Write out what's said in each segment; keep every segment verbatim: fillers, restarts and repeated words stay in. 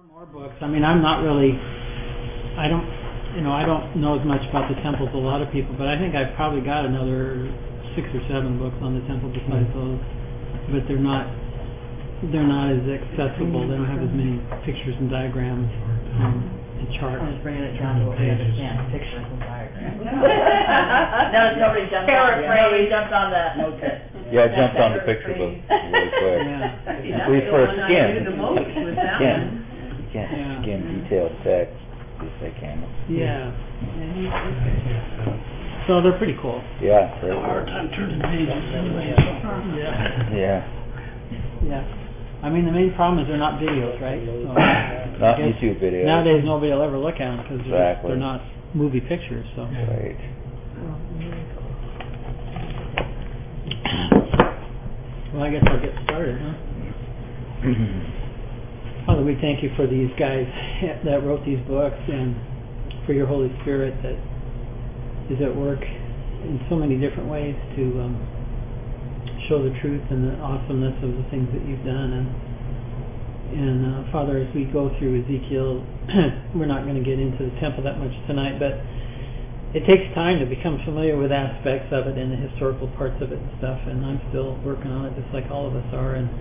More books. I mean, I'm not really, I don't, you know, I don't know as much about the temple as a lot of people, but I think I've probably got another six or seven books on the temple besides those, but they're not, they're not as accessible. They don't have as many pictures and diagrams um, and charts. I'm just bringing it down to what we understand, pictures and diagrams. No, nobody jumped on, nobody jumped on that. Okay. Yeah, I jumped on the picture book really quick. Yeah. At least for a skin. The most was that Skin. one. Skin, Yeah. skin detailed text, if they can. Yeah. So they're pretty cool. Yeah, great. Hard time turning pages anyway. Yeah. Yeah. Yeah. I mean, the main problem is they're not videos, right? So Not I guess YouTube videos. Nowadays, nobody will ever look at them because they're, Exactly. they're not movie pictures. So. Right. Well, I guess I'll get started, huh? Father, we thank you for these guys that wrote these books and for your Holy Spirit that is at work in so many different ways to um, show the truth and the awesomeness of the things that you've done. And, and uh, Father, as we go through Ezekiel, we're not going to get into the temple that much tonight, but it takes time to become familiar with aspects of it and the historical parts of it and stuff, and I'm still working on it just like all of us are. And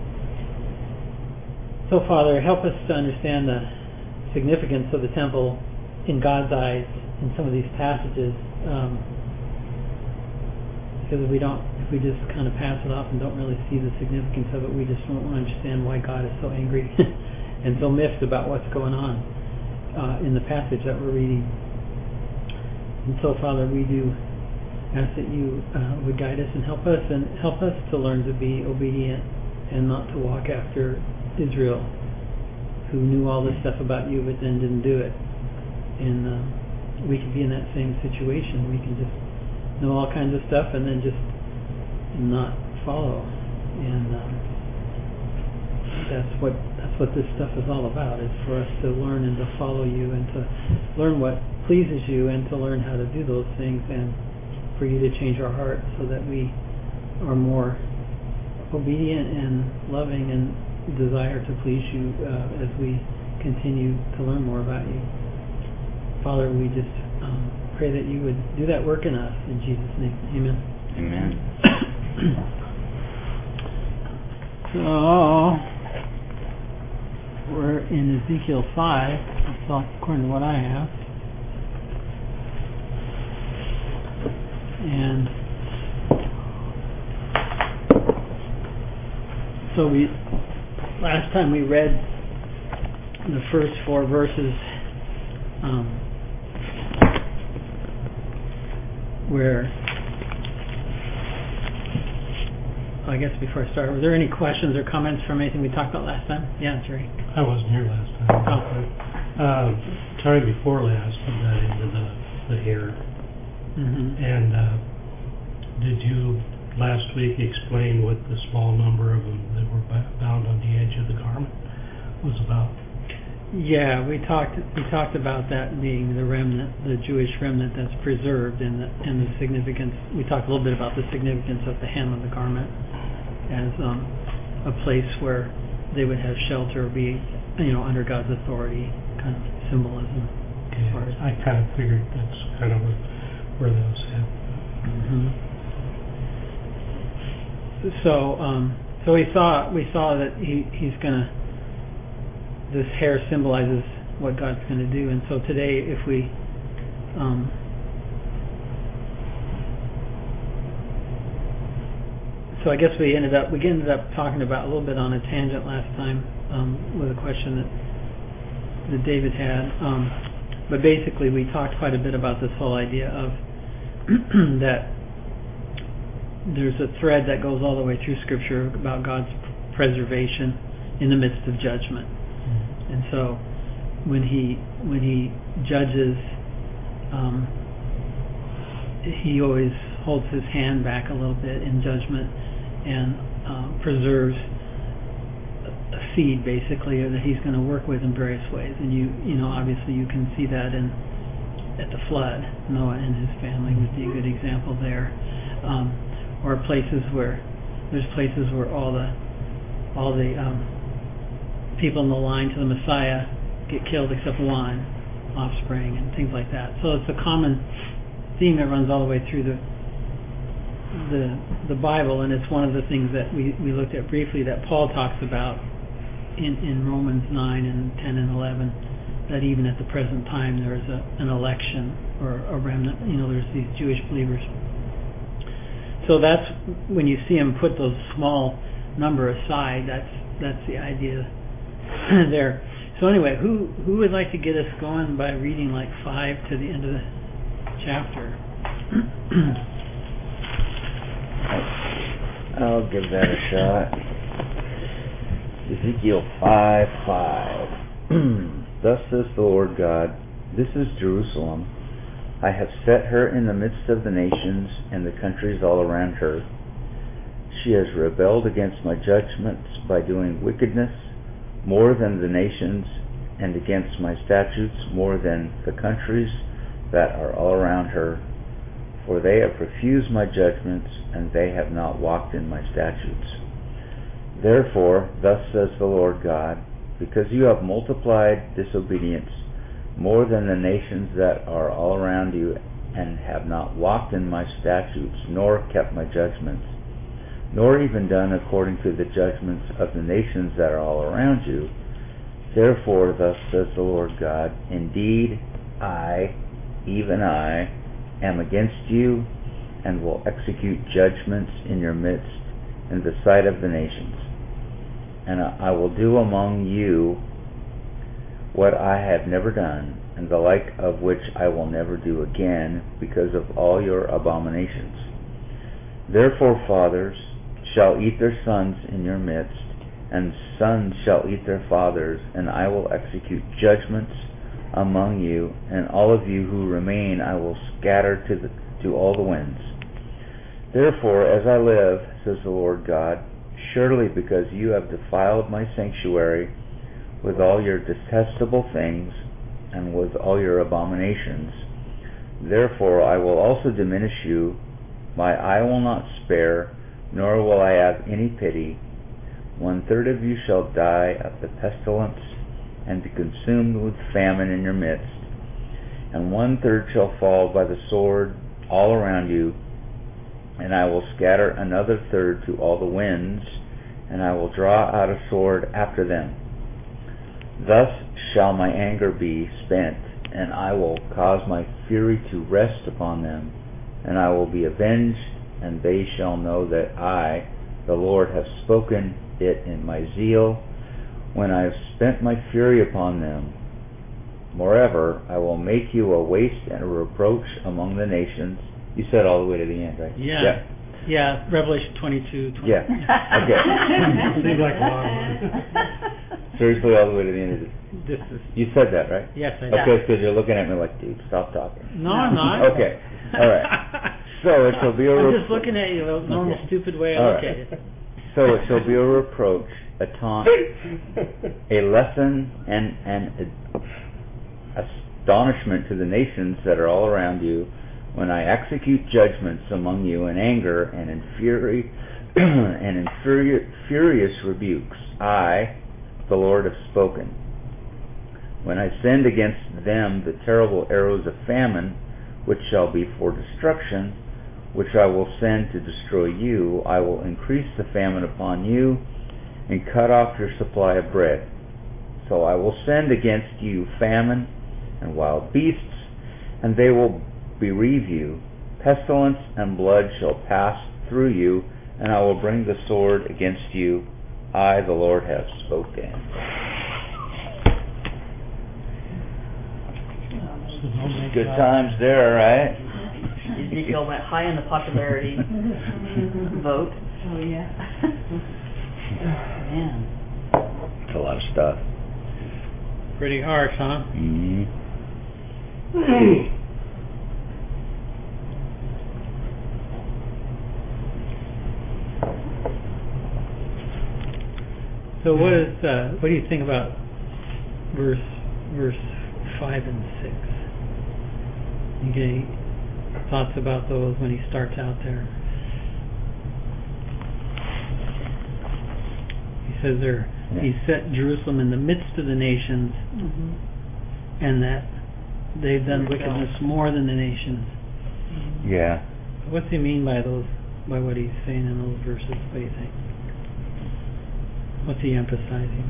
so, Father, help us to understand the significance of the temple in God's eyes in some of these passages, um, because if we don't, if we just kind of pass it off and don't really see the significance of it, we just won't understand why God is so angry and so miffed about what's going on uh, in the passage that we're reading. And so, Father, we do ask that you uh, would guide us and help us, and help us to learn to be obedient and not to walk after Israel, who knew all this stuff about you but then didn't do it. And uh, we could be in that same situation. We can just know all kinds of stuff and then just not follow. And um, that's what that's what this stuff is all about. Is for us to learn and to follow you and to learn what pleases you and to learn how to do those things, and for you to change our hearts so that we are more obedient and loving and desire to please you uh, as we continue to learn more about you. Father, we just um, pray that you would do that work in us. In Jesus' name, amen. Amen. So we're in Ezekiel five, according to what I have. And so we, last time we read the first four verses um, where, I guess before I start, were there any questions or comments from anything we talked about last time? Yeah, Jerry. I wasn't here last time. Oh. Uh, time before last, we got into the, the hair. Mm-hmm. And uh, did you last week explain what the small number of them that were bound on the edge of the garment was about? Yeah, we talked we talked about that being the remnant, the Jewish remnant that's preserved, and the and the significance. We talked a little bit about the significance of the hem of the garment as um, a place where they would have shelter, be you know under God's authority, kind of symbolism. Okay. As far as I kind of figured that's kind of a, where that was at. Mm-hmm. So, um, so we saw we saw that he he's gonna. This hair symbolizes what God's going to do, and so today, if we, um, so I guess we ended up we ended up talking about a little bit on a tangent last time um, with a question that that David had, um, but basically we talked quite a bit about this whole idea of that there's a thread that goes all the way through Scripture about God's preservation in the midst of judgment. And so, when he when he judges, um, he always holds his hand back a little bit in judgment and uh, preserves a seed, basically, that he's going to work with in various ways. And you you know obviously you can see that in at the flood. Noah and his family would be a good example there, um, or places where there's places where all the all the um, people in the line to the Messiah get killed except one offspring and things like that. So it's a common theme that runs all the way through the the the Bible, and it's one of the things that we, we looked at briefly that Paul talks about in, in Romans nine and ten and eleven, that even at the present time there is a, an election or a remnant, you know, there's these Jewish believers. So that's when you see him put those small number aside, that's that's the idea there. So anyway, who who would like to get us going by reading like five to the end of the chapter? I'll give that a shot. Ezekiel five five. Thus says the Lord God, this is Jerusalem. I have set her in the midst of the nations and the countries all around her. She has rebelled against my judgments by doing wickedness more than the nations, and against my statutes more than the countries that are all around her. For they have refused my judgments, and they have not walked in my statutes. Therefore, thus says the Lord God, because you have multiplied disobedience more than the nations that are all around you, and have not walked in my statutes, nor kept my judgments, nor even done according to the judgments of the nations that are all around you, therefore thus says the Lord God, indeed I, even I, am against you, and will execute judgments in your midst in the sight of the nations. And I will do among you what I have never done, and the like of which I will never do again, because of all your abominations. Therefore fathers shall eat their sons in your midst, and sons shall eat their fathers, and I will execute judgments among you, and all of you who remain I will scatter to the, to all the winds. Therefore, as I live, says the Lord God, surely because you have defiled my sanctuary with all your detestable things, and with all your abominations, therefore I will also diminish you. My eye will not spare, nor will I have any pity. One third of you shall die of the pestilence, and be consumed with famine in your midst, and one third shall fall by the sword all around you, and I will scatter another third to all the winds, and I will draw out a sword after them. Thus shall my anger be spent, and I will cause my fury to rest upon them, and I will be avenged, and they shall know that I, the Lord, have spoken it in my zeal, when I have spent my fury upon them. Moreover, I will make you a waste and a reproach among the nations. You said all the way to the end, right? Yeah. Yeah. Yeah, Revelation twenty-two. twenty. Yeah. Okay. Seems like a long one. Seriously, all the way to the end of it. This is, You said that, right? yes, I Okay, because you're looking at me like, dude, stop talking. No, I'm not. Okay. All right. So it shall be a I'm repro- just looking at you the normal Okay. stupid way I All look right. at you. So it shall be a reproach, a taunt, a lesson, and an ad- astonishment to the nations that are all around you, when I execute judgments among you in anger and in fury and in furi- furious rebukes. I, the Lord, have spoken. When I send against them the terrible arrows of famine, which shall be for destruction, which I will send to destroy you, I will increase the famine upon you, and cut off your supply of bread. So I will send against you famine and wild beasts, and they will bereave you. Pestilence and blood shall pass through you, and I will bring the sword against you. I, the Lord, have spoken. So don't make Good God- times there, right? Ezekiel went high in the popularity vote. Oh, yeah. Man. It's a lot of stuff. Pretty harsh, huh? Mm-hmm. So what is uh, what do you think about verse verse five and six? You get any thoughts about those when he starts out there? He says they're Yeah. He set Jerusalem in the midst of the nations, Mhm. and that they've done There you go. wickedness more than the nations. Yeah. What's he mean by those, by what he's saying in those verses? What do you think? What's he emphasizing?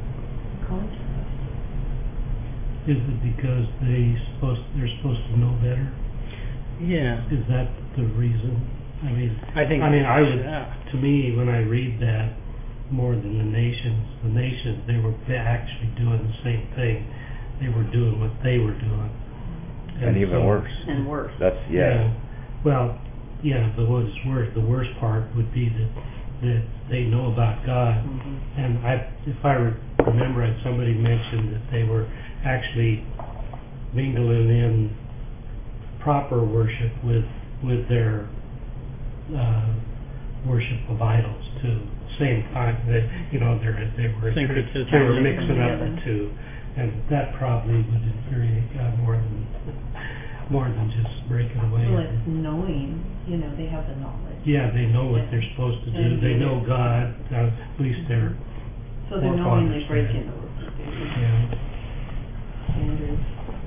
Is it because they supposed, they're supposed to know better? Yeah. Is that the reason? I mean, I think. I mean, I would, Yeah. to me, when I read that, more than the nations, the nations, they were actually doing the same thing. They were doing what they were doing. And even so- worse. And worse. That's, yeah. Well, yeah, but what is worse, the worst part would be that, that they know about God. Mhm. And I, if I re- remember, it, somebody mentioned that they were actually mingling in proper worship with, with their, uh, worship of idols too. Same time, that, you know, they're, they were, Syncretism. they were mixing up Together. the two. And that probably would infuriate God more than, more than just breaking away. Well, it's knowing, you know, they have the knowledge. Yeah, they know what they're supposed to do. And- They know God, uh, at least they're, So they're More knowingly fathers, breaking yeah. the rules. yeah. Standards.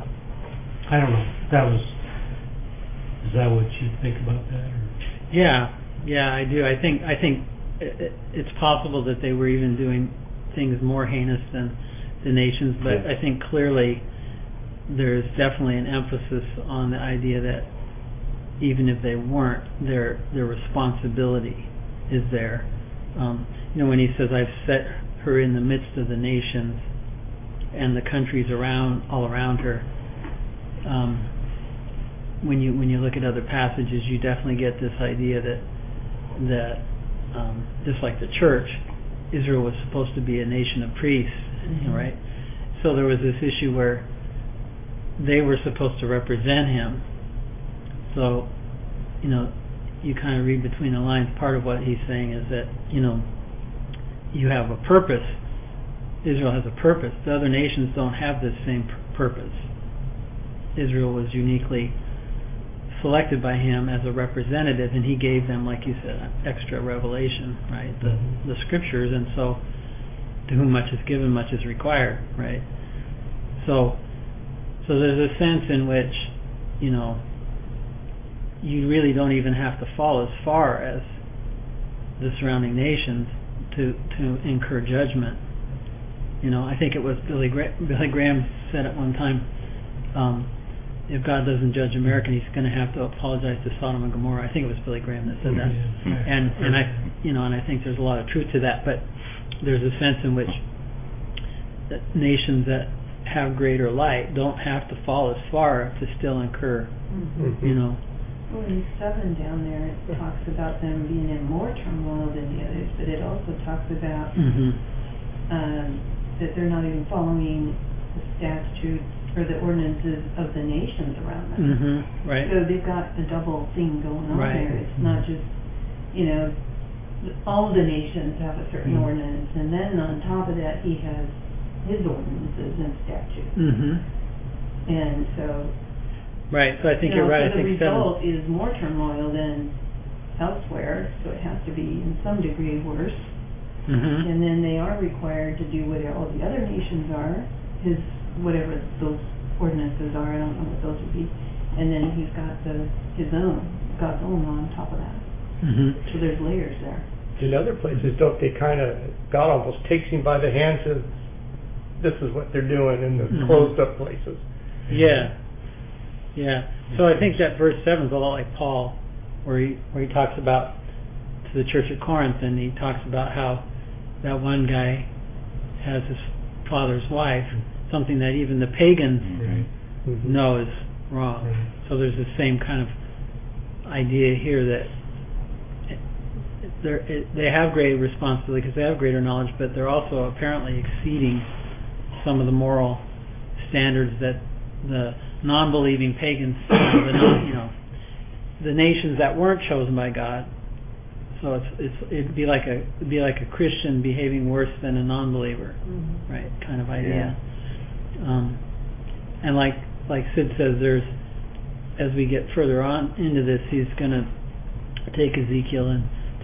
I don't know. That was, is that what you think about that, or? Yeah, yeah, I do. I think I think i- i- it's possible that they were even doing things more heinous than the nations, but Yeah. I think clearly there's definitely an emphasis on the idea that even if they weren't, their their responsibility is there. Um, you know, when he says, "I've set her in the midst of the nations," and the countries around all around her. Um, when you when you look at other passages, you definitely get this idea that that um, just like the church, Israel was supposed to be a nation of priests, Mhm. right? So there was this issue where they were supposed to represent him. So, you know, you kind of read between the lines. Part of what he's saying is that, you know, you have a purpose. Israel has a purpose. The other nations don't have this same pur- purpose. Israel was uniquely selected by him as a representative, and he gave them, like you said, extra revelation, right? The Mhm. the scriptures, and so to whom much is given, much is required, right? So, so there's a sense in which, you know, you really don't even have to fall as far as the surrounding nations to to incur judgment. You know, I think it was Billy Gra- Billy Graham said at one time, um, if God doesn't judge America, he's going to have to apologize to Sodom and Gomorrah. I think it was Billy Graham that said that. Yeah. And and I, you know, and I think there's a lot of truth to that. But there's a sense in which that nations that have greater light don't have to fall as far to still incur, Mhm. you know. Well, in seven down there, it talks about them being in more turmoil than the others, but it also talks about Mm-hmm. um, that they're not even following the statutes or the ordinances of the nations around them. Mm-hmm. Right. So they've got a double thing going on Right. there. It's not just, you know, th- all the nations have a certain Mm. ordinance, and then on top of that, he has his ordinances and statutes. Mm-hmm. And so, Right. So I think you know, you're right. so I the think seven. result is more turmoil than elsewhere, so it has to be in some degree worse. Mm-hmm. And then they are required to do what all the other nations are, his, whatever those ordinances are, I don't know what those would be. And then he's got the, his own, God's own on top of that. Mm-hmm. So there's layers there. In other places, don't they kind of, God almost takes him by the hand and says, this is what they're doing in the Mhm. closed up places. Yeah. Yeah. So I think that verse seven is a lot like Paul, where he where he talks about to the church at Corinth, and he talks about how that one guy has his father's wife, something that even the pagans Right. Mhm. know is wrong. Right. So there's the same kind of idea here that it, they're, it, they have greater responsibility because they have greater knowledge, but they're also apparently exceeding some of the moral standards that the non-believing pagans, you know, the non, you know, the nations that weren't chosen by God. So it's it's it'd be like a it'd be like a Christian behaving worse than a non-believer, Mm-hmm. right? Kind of idea. Um, and like like Sid says, there's as we get further on into this, he's going to take Ezekiel and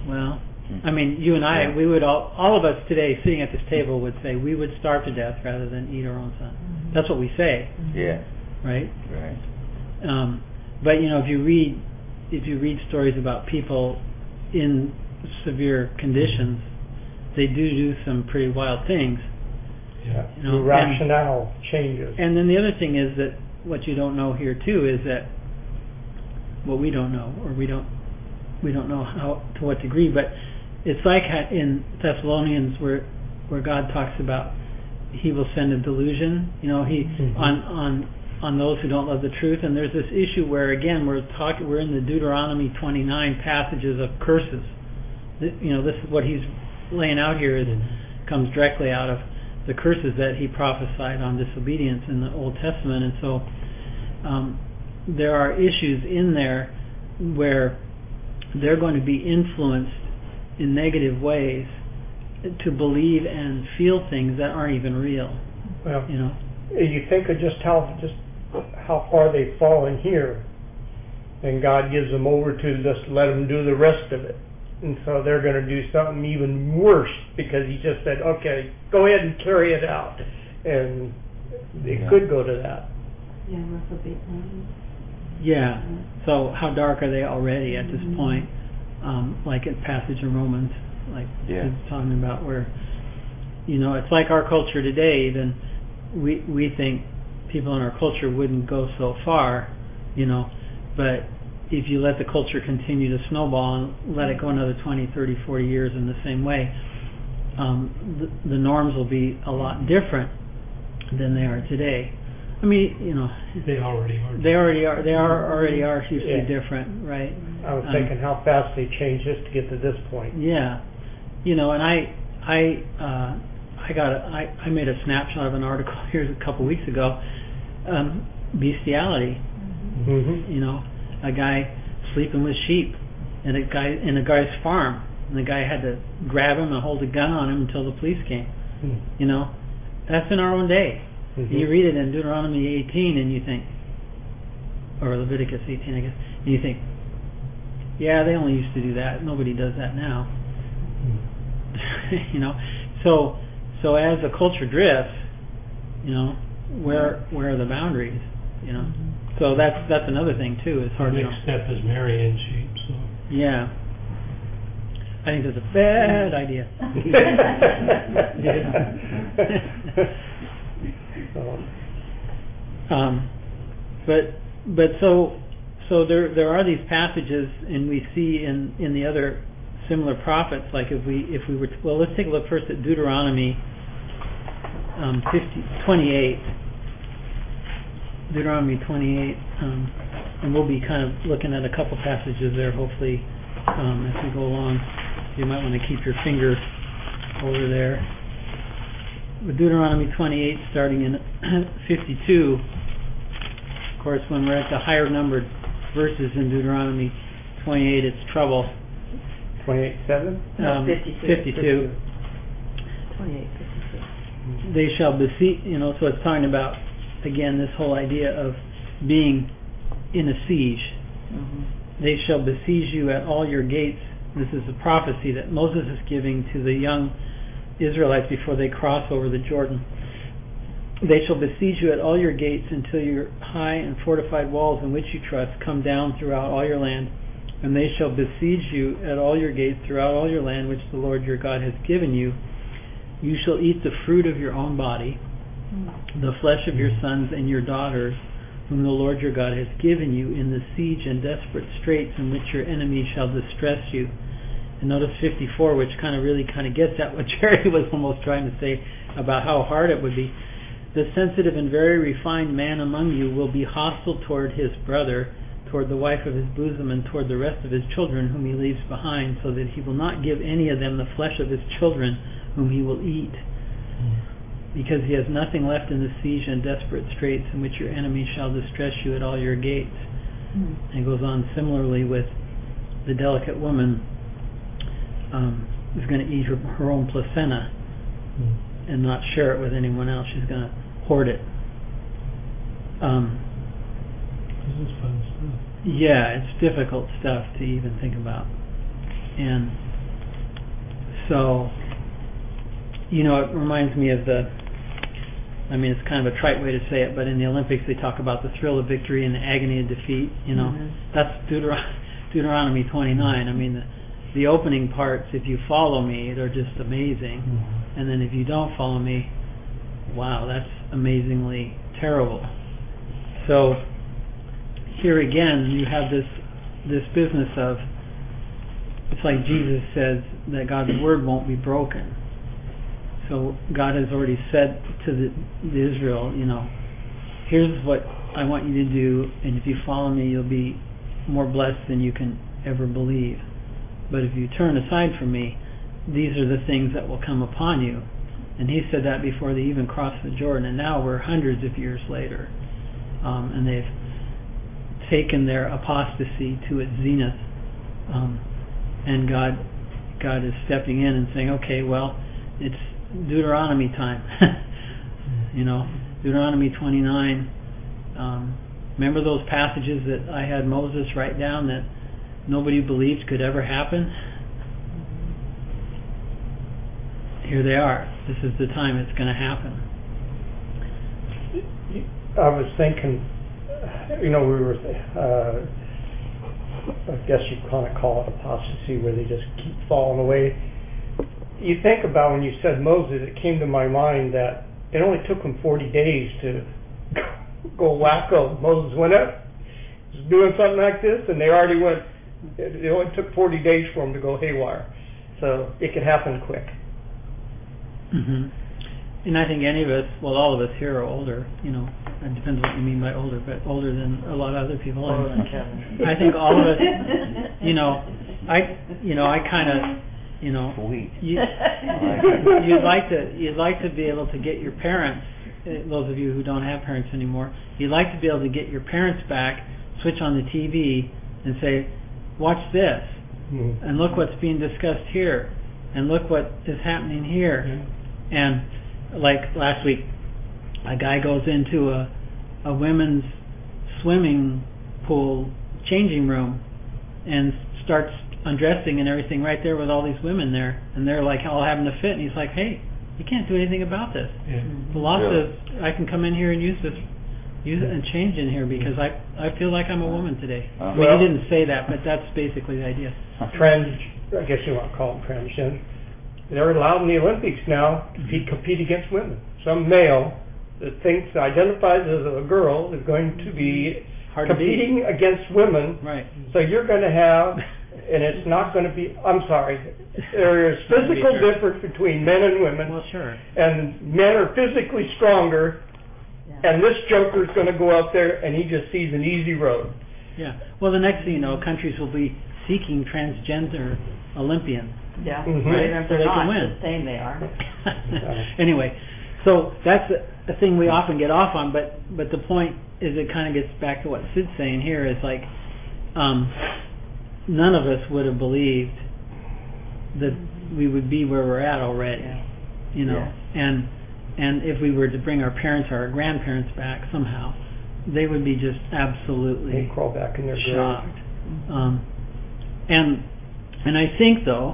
Well, I mean, you and I, Yeah. we would all, all of us today sitting at this table would say we would starve to death rather than eat our own son. That's what we say, Yeah, right? right. Um, but you know, if you read, if you read stories about people in severe conditions, they do do some pretty wild things. Yeah. You know, The rationale changes. And then the other thing is that what you don't know here too is that what we don't know, or we don't we don't know how to what degree, but it's like in Thessalonians where where God talks about He will send a delusion. You know, He Mhm. on on on those who don't love the truth. And there's this issue where again we're talking we're in the Deuteronomy twenty-nine passages of curses. Th- You know, this is what He's laying out here is comes directly out of the curses that He prophesied on disobedience in the Old Testament. And so um, there are issues in there where they're going to be influenced in negative ways to believe and feel things that aren't even real. Well, You know, you think of just how just how far they've fallen here, and God gives them over to just let them do the rest of it, and so they're going to do something even worse because He just said, "Okay, go ahead and carry it out," and it Yeah. could go to that. Yeah, reprobate mind. yeah. So how dark are they already at this point? Um, like in passage in Romans, like Yeah. it's talking about where, you know, it's like our culture today. Even we we think people in our culture wouldn't go so far, you know, but if you let the culture continue to snowball and let it go another twenty, thirty, forty years in the same way, um, the, the norms will be a lot different than they are today. I mean, you know, They already are. they already are. They are already are hugely Yeah. different, right? I was Um, thinking how fast they changed just to get to this point. Yeah, you know, and I, I, uh, I got, a, I, I made a snapshot of an article here a couple weeks ago. Um, bestiality, Mm-hmm. you know, a guy sleeping with sheep, and a guy in a guy's farm, and the guy had to grab him and hold a gun on him until the police came. You know, that's in our own day. Mm-hmm. You read it in Deuteronomy eighteen, and you think, or Leviticus eighteen, I guess, and you think, yeah, they only used to do that. Nobody does that now. You know, so so as the culture drifts, you know, where where are the boundaries? You know, so that's that's another thing too. It's Our hard to next know. step is marrying sheep, so. Yeah, I think that's a bad idea. um, but but so so there there are these passages, and we see in in the other similar prophets, like if we if we were to, well, let's take a look first at Deuteronomy um, fifty, twenty-eight. Deuteronomy twenty-eight, um, and we'll be kind of looking at a couple passages there, hopefully, um, as we go along. You might want to keep your finger over there. With Deuteronomy twenty-eight, starting in fifty-two, of course, when we're at the higher numbered verses in Deuteronomy twenty-eight, it's trouble. Twenty-eight seven. Um, fifty-two. fifty-two. Twenty-eight, fifty-two. They shall besiege, you know, so it's talking about, again, this whole idea of being in a siege. Mm-hmm. They shall besiege you at all your gates. This is a prophecy that Moses is giving to the young Israelites before they cross over the Jordan. They shall besiege you at all your gates until your high and fortified walls in which you trust come down throughout all your land. And they shall besiege you at all your gates throughout all your land which the Lord your God has given you. You shall eat the fruit of your own body, the flesh of your sons and your daughters, whom the Lord your God has given you in the siege and desperate straits in which your enemies shall distress you. And notice fifty-four, which kind of really kind of gets at what Jerry was almost trying to say about how hard it would be. The sensitive and very refined man among you will be hostile toward his brother, toward the wife of his bosom, and toward the rest of his children whom he leaves behind, so that he will not give any of them the flesh of his children whom he will eat. Because he has nothing left in the siege and desperate straits in which your enemies shall distress you at all your gates. Mm. And it goes on similarly with the delicate woman um, is going to eat her, her own placenta mm. and not share it with anyone else. She's going to hoard it. Um, this is fun stuff. Yeah, it's difficult stuff to even think about. And so, you know, it reminds me of the, I mean, it's kind of a trite way to say it, but in the Olympics they talk about the thrill of victory and the agony of defeat, you know. Mm-hmm. That's Deuteron- Deuteronomy twenty-nine. I mean, the, the opening parts, if you follow me, they're just amazing. Mm-hmm. And then if you don't follow me, wow, that's amazingly terrible. So here again, you have this this business of, it's like Jesus says that God's word won't be broken. So God has already said to the, the Israel, you know, here's what I want you to do, and if you follow me, you'll be more blessed than you can ever believe. But if you turn aside from me, these are the things that will come upon you. And he said that before they even crossed the Jordan, and now we're hundreds of years later, um, and they've taken their apostasy to its zenith, um, and God, God is stepping in and saying, okay, well, it's Deuteronomy time. You know, Deuteronomy twenty-nine. Um, remember those passages that I had Moses write down that nobody believed could ever happen? Here they are. This is the time it's going to happen. I was thinking, you know, we were, uh, I guess you'd kind of call it apostasy, where they just keep falling away. You think about when you said Moses, it came to my mind that it only took him forty days to go wacko. Moses went up, was doing something like this, and they already went, it only took forty days for him to go haywire. So it could happen quick. Mm-hmm. And I think any of us, well, all of us here are older, you know, it depends what you mean by older, but older than a lot of other people. Older than Kevin. I think all of us, you know, I, you know, I kind of, you know, Sweet. You, you'd like to, you'd like to be able to get your parents, those of you who don't have parents anymore, you'd like to be able to get your parents back, switch on the T V, and say, watch this, mm-hmm. and look what's being discussed here, and look what is happening here. Mm-hmm. And like last week, a guy goes into a a women's swimming pool changing room and starts undressing and everything right there with all these women there, and they're like all having a fit, and he's like, hey, you can't do anything about this. Yeah. The law yeah. says I can come in here and use this, use it and change in here because I I feel like I'm a woman today. Uh, I mean, well, he didn't say that, but that's basically the idea. Trans, I guess you want to call them transgender. They're allowed in the Olympics now to mm-hmm. compete against women. Some male that thinks, identifies as a girl is going to be Hard competing to against women. Right. So you're going to have, and it's not going to be, I'm sorry, there is physical sure. difference between men and women. Well, sure. And men are physically stronger, yeah. and this joker's going to go out there and he just sees an easy road. Yeah. Well, the next thing you know, countries will be seeking transgender Olympians. Yeah, mm-hmm. right. So they can not, win. Saying they are. Anyway, so that's a, a thing we often get off on, but but the point is, it kind of gets back to what Sid's saying here. Is like, um, none of us would have believed that we would be where we're at already. Yeah. You know, yeah. and and if we were to bring our parents or our grandparents back somehow, they would be just absolutely they crawl back in their shocked. Um, and and I think though.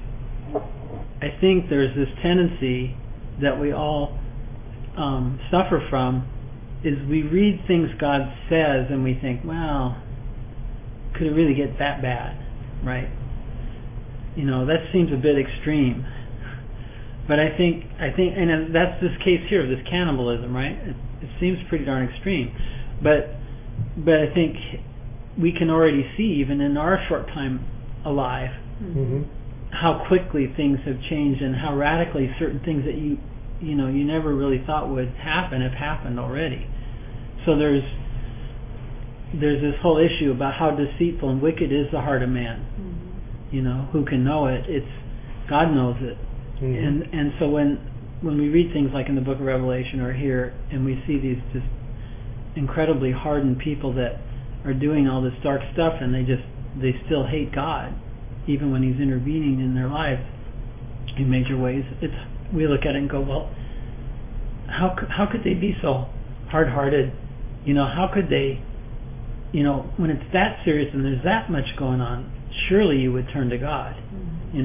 I think there's this tendency that we all um, suffer from, is we read things God says and we think, well, could it really get that bad, right? You know, that seems a bit extreme. But I think, I think, and that's this case here of this cannibalism, right? It, it seems pretty darn extreme. But, but I think we can already see, even in our short time alive, mm-hmm. how quickly things have changed and how radically certain things that you you know you never really thought would happen have happened already. So there's there's this whole issue about how deceitful and wicked is the heart of man. Mm-hmm. You know, who can know it? It's God knows it. Mm-hmm. And and so when when we read things like in the book of Revelation or here, and we see these just incredibly hardened people that are doing all this dark stuff, and they just they still hate God even when He's intervening in their lives in major ways. It's we look at it and go, well, how how could they be so hard-hearted? You know, how could they? You know, when it's that serious and there's that much going on, surely you would turn to God. Mm-hmm. You know,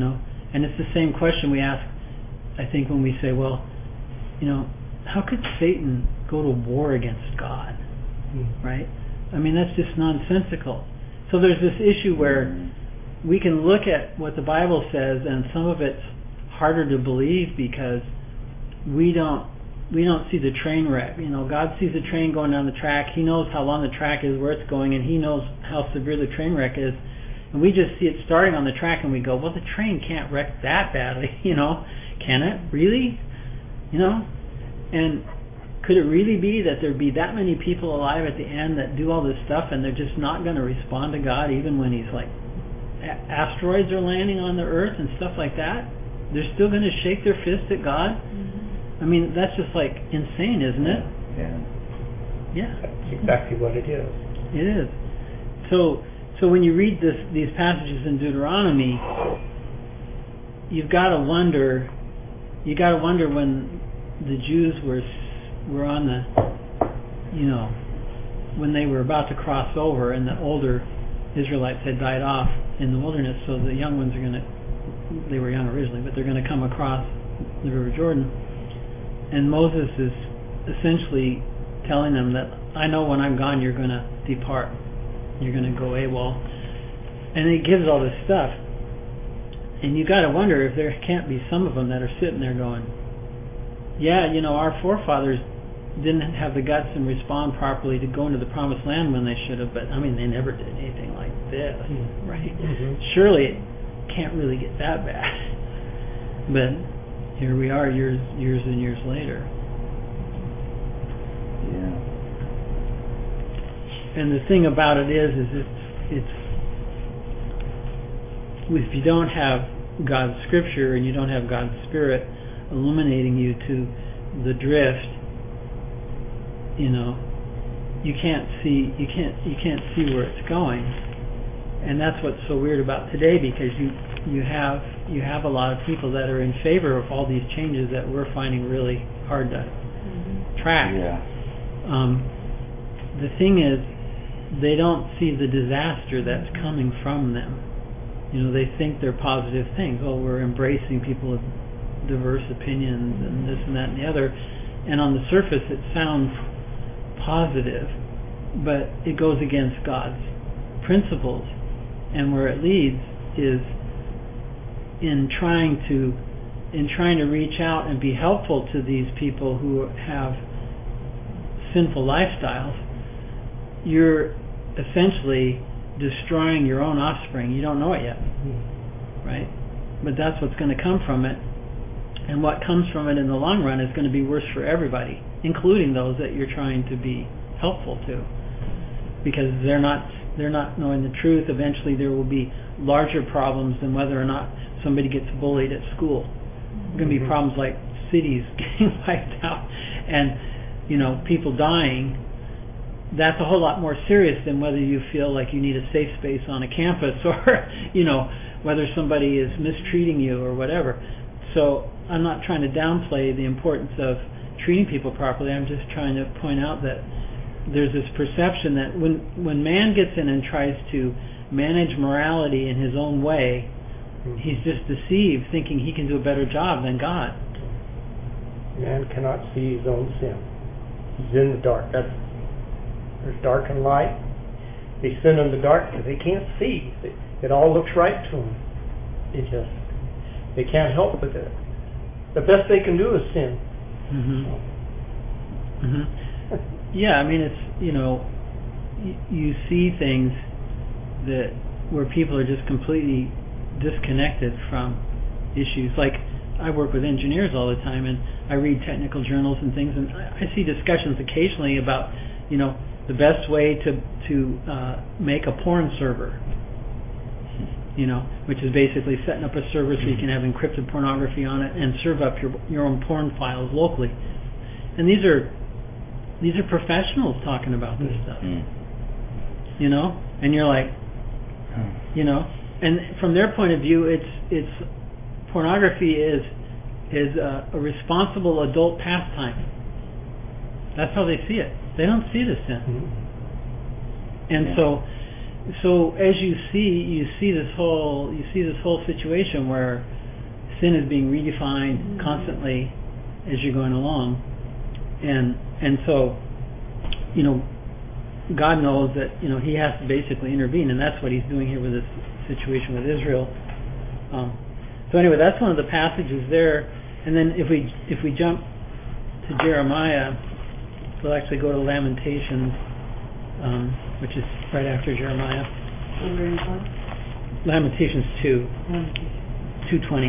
And it's the same question we ask, I think, when we say, well, you know, how could Satan go to war against God? Mm. Right? I mean, that's just nonsensical. So there's this issue where we can look at what the Bible says, and some of it's harder to believe because we don't we don't see the train wreck. You know, God sees the train going down the track. He knows how long the track is, where it's going, and He knows how severe the train wreck is. And we just see it starting on the track, and we go, well, the train can't wreck that badly. You know, can it really? You know, and could it really be that there'd be that many people alive at the end that do all this stuff, and they're just not going to respond to God, even when He's like, a- asteroids are landing on the Earth and stuff like that? They're still going to shake their fist at God? Mm-hmm. I mean, that's just like insane, isn't it? Yeah. Yeah. That's exactly what it is. It is. So, so when you read this, these passages in Deuteronomy, you've got to wonder. You got to wonder when the Jews were were on the, you know, when they were about to cross over, and the older Israelites had died off in the wilderness, so the young ones are going to. They were young originally, but they're going to come across the River Jordan. And Moses is essentially telling them that, I know when I'm gone, you're going to depart. You're going to go AWOL. And he gives all this stuff. And you got to wonder if there can't be some of them that are sitting there going, yeah, you know, our forefathers didn't have the guts and respond properly to go into the promised land when they should have, but, I mean, they never did anything like this, right? Mm-hmm. Surely it can't really get that bad. But here we are years years and years later. Yeah. And the thing about it is, is it's, it's if you don't have God's Scripture and you don't have God's Spirit illuminating you to the drift, you know, you can't see you can't you can't see where it's going. And that's what's so weird about today, because you you have you have a lot of people that are in favor of all these changes that we're finding really hard to mm-hmm. track. Yeah. Um, the thing is, they don't see the disaster that's coming from them. You know, they think they're positive things. Oh, we're embracing people with diverse opinions and this and that and the other. And on the surface, it sounds positive, but it goes against God's principles. And where it leads is in trying to in trying to reach out and be helpful to these people who have sinful lifestyles. You're essentially destroying your own offspring. You don't know it yet, right? But that's what's going to come from it. And what comes from it in the long run is going to be worse for everybody, including those that you're trying to be helpful to, because they're not they're not knowing the truth. Eventually there will be larger problems than whether or not somebody gets bullied at school. There are going to be problems like cities getting wiped out and, you know, people dying. That's a whole lot more serious than whether you feel like you need a safe space on a campus, or, you know, whether somebody is mistreating you or whatever. So I'm not trying to downplay the importance of treating people properly. I'm just trying to point out that there's this perception that when when man gets in and tries to manage morality in his own way, he's just deceived, thinking he can do a better job than God. Man cannot see his own sin. He's in the dark. That's There's dark and light. They sin in the dark because they can't see. It all looks right to them. It just, they can't help with it. The best they can do is sin. Mm-hmm. So. Mm-hmm. Yeah, I mean, it's, you know, y- you see things that where people are just completely disconnected from issues. Like, I work with engineers all the time, and I read technical journals and things, and I, I see discussions occasionally about, you know, the best way to to uh, make a porn server, you know, which is basically setting up a server so you can have encrypted pornography on it and serve up your your own porn files locally. And these are these are professionals talking about this stuff, mm. you know, and you're like, you know, and from their point of view, it's it's pornography is is a, a responsible adult pastime. That's how they see it. They don't see the sin. Mm-hmm. And yeah. so so as you see you see this whole you see this whole situation where sin is being redefined constantly as you're going along, and and so, you know, God knows that, you know, He has to basically intervene, and that's what He's doing here with this situation with Israel. Um, so anyway, that's one of the passages there. And then if we if we jump to Jeremiah, we'll actually go to Lamentations, um, which is right after Jeremiah. Where are you going? Lamentations two, Lamentations. two twenty.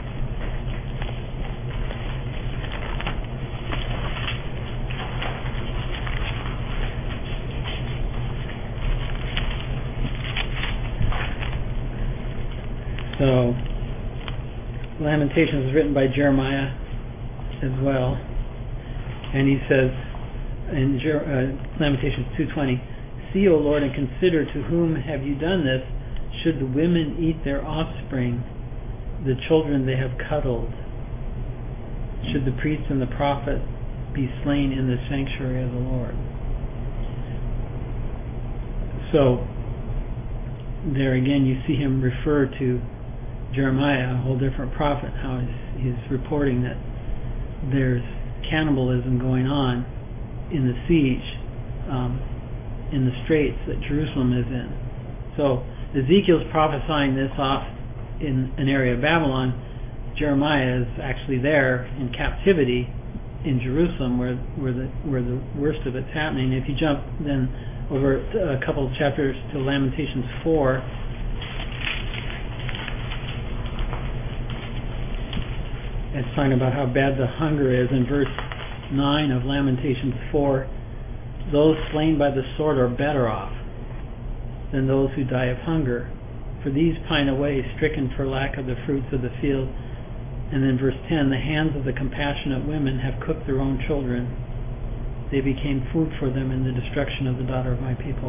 So, Lamentations is written by Jeremiah as well, and he says in Jer- uh, Lamentations two twenty, "See, O Lord, and consider, to whom have you done this? Should the women eat their offspring, the children they have cuddled? Should the priest and the prophet be slain in the sanctuary of the Lord?" So, there again you see him refer to Jeremiah, a whole different prophet, how he's, he's reporting that there's cannibalism going on in the siege, um, in the straits that Jerusalem is in. So Ezekiel's prophesying this off in an area of Babylon. Jeremiah is actually there in captivity in Jerusalem, where where the where the worst of it's happening. If you jump then over a couple of chapters to Lamentations four. It's talking about how bad the hunger is in verse nine of Lamentations four. "Those slain by the sword are better off than those who die of hunger, for these pine away, stricken for lack of the fruits of the field." And then verse ten, "The hands of the compassionate women have cooked their own children. They became food for them in the destruction of the daughter of my people."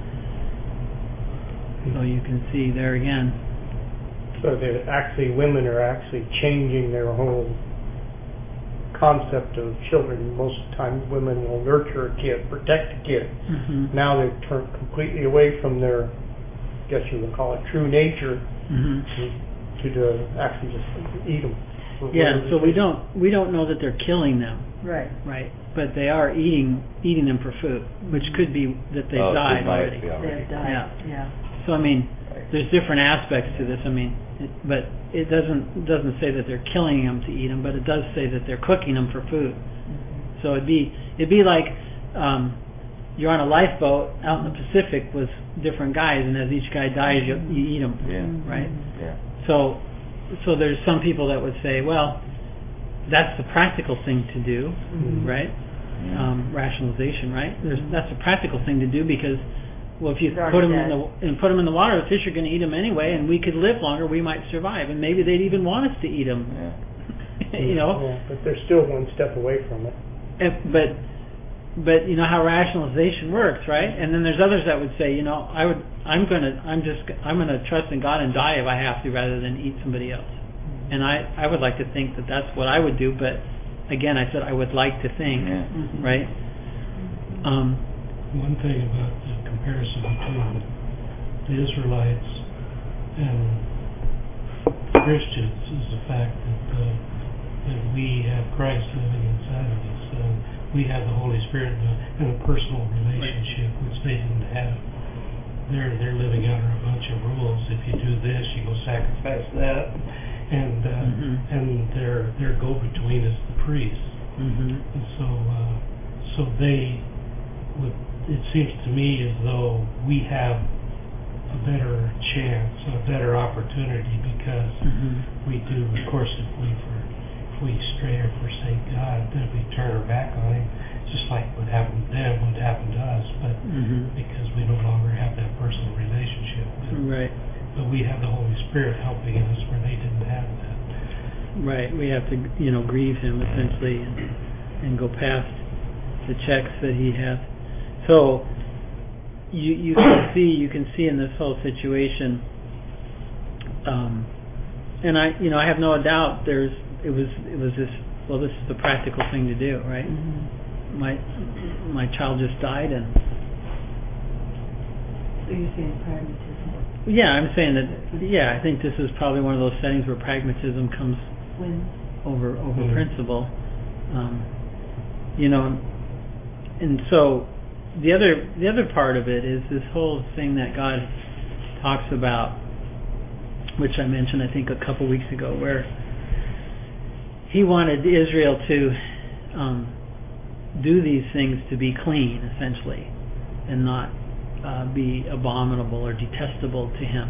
So you can see there again. So that actually women are actually changing their whole concept of children. Most times women will nurture a kid, protect a kid. Mm-hmm. Now they've turned completely away from their, I guess you would call it, true nature, Mm-hmm. to, to actually just eat them. Yeah, so we don't we don't know that they're killing them, Right. right? But they are eating eating them for food, which could be that they've Oh, they died might already. be already. They've died, Yeah. yeah. So I mean, there's different aspects to this. I mean, it, but it doesn't doesn't say that they're killing them to eat them, but it does say that they're cooking them for food. Mhm. So it'd be it'd be like um, you're on a lifeboat out in the Pacific with different guys, and as each guy dies, you, you eat them, Yeah. right? Yeah. So so there's some people that would say, well, that's the practical thing to do, Mhm. right? Yeah. Um, rationalization, right? There's, that's a practical thing to do because, well, if you They're put them already in the and put them in the water, the fish are going to eat them anyway, and we could live longer. We might survive, and maybe they'd even want us to eat them. Yeah. you know, Yeah, but they're still one step away from it. and, but but you know how rationalization works, right? And then there's others that would say, you know, I would, I'm gonna, I'm just, I'm gonna trust in God and die if I have to, rather than eat somebody else. And I, I would like to think that that's what I would do, but again, I said I would like to think, Yeah. Mhm. right? Um, One thing about the comparison between the Israelites and Christians is the fact that, uh, that we have Christ living inside of us. Uh, we have the Holy Spirit and a, and a personal relationship, which they didn't have. They're they're living under a bunch of rules. If you do this, you go sacrifice that, and uh, Mhm. and their their go-between is the priest. mhm. And so, uh, so they would, it seems to me as though we have a better chance, a better opportunity, because Mhm. we do, of course, if we for, if we stray or forsake God, then we turn our back on Him, just like what happened to them would happen to us, but Mhm. because we no longer have that personal relationship with Him. Right, But we have the Holy Spirit helping us where they didn't have that. right. We have to, you know, grieve Him essentially, and, and go past the checks that He has. So you you can see you can see in this whole situation, um, and I you know I have no doubt there's it was it was this well this is the practical thing to do, right? Mhm. My my child just died, and So you're saying pragmatism. Yeah, I'm saying that, yeah, I think this is probably one of those settings where pragmatism comes When, over over Mhm. principle. Um, you know, and so the other the other part of it is this whole thing that God talks about, which I mentioned I think a couple weeks ago, where He wanted Israel to um, do these things to be clean, essentially, and not uh, be abominable or detestable to Him.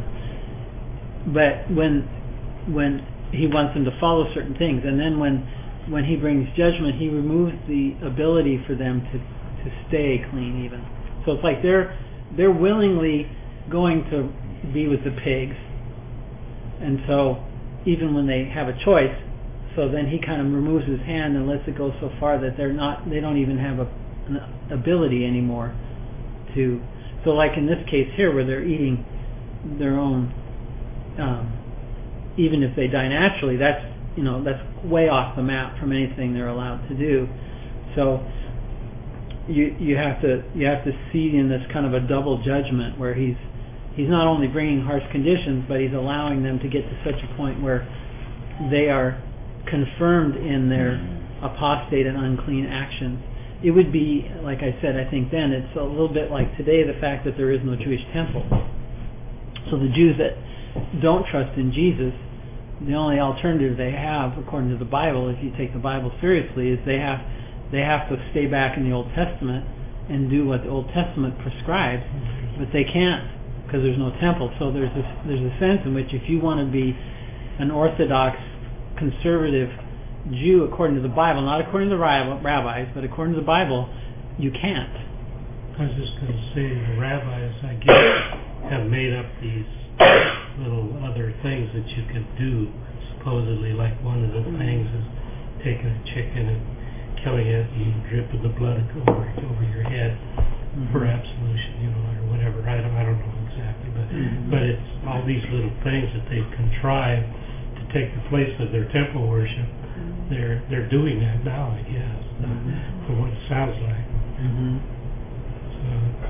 But when when He wants them to follow certain things, and then when when He brings judgment, He removes the ability for them to, to stay clean even. So it's like they're they're willingly going to be with the pigs, and so even when they have a choice, so then He kind of removes His hand and lets it go so far that they're not they don't even have a, an ability anymore to. So like in this case here, where they're eating their own, um, even if they die naturally, that's you know that's way off the map from anything they're allowed to do. So you you have to you have to see in this kind of a double judgment where he's he's not only bringing harsh conditions, but He's allowing them to get to such a point where they are confirmed in their apostate and unclean actions. It would be, like I said, I think then, it's a little bit like today, the fact that there is no Jewish temple. So the Jews that don't trust in Jesus, the only alternative they have, according to the Bible, if you take the Bible seriously, is they have they have to stay back in the Old Testament and do what the Old Testament prescribes, but they can't because there's no temple. So there's this, there's a sense in which if you want to be an Orthodox, conservative Jew according to the Bible, not according to the rabbis, but according to the Bible, you can't. I was just going to say, the rabbis, I guess, have made up these little other things that you could do, supposedly, like one of the things is taking a chicken and killing it and dripping the blood over, over your head mm-hmm. for absolution, you know, or whatever. I don't, I don't know exactly, but mm-hmm. but it's all these little things that they've contrived to take the place of their temple worship. They're they're doing that now, I guess, uh, mm-hmm. from what it sounds like. Mm-hmm. So,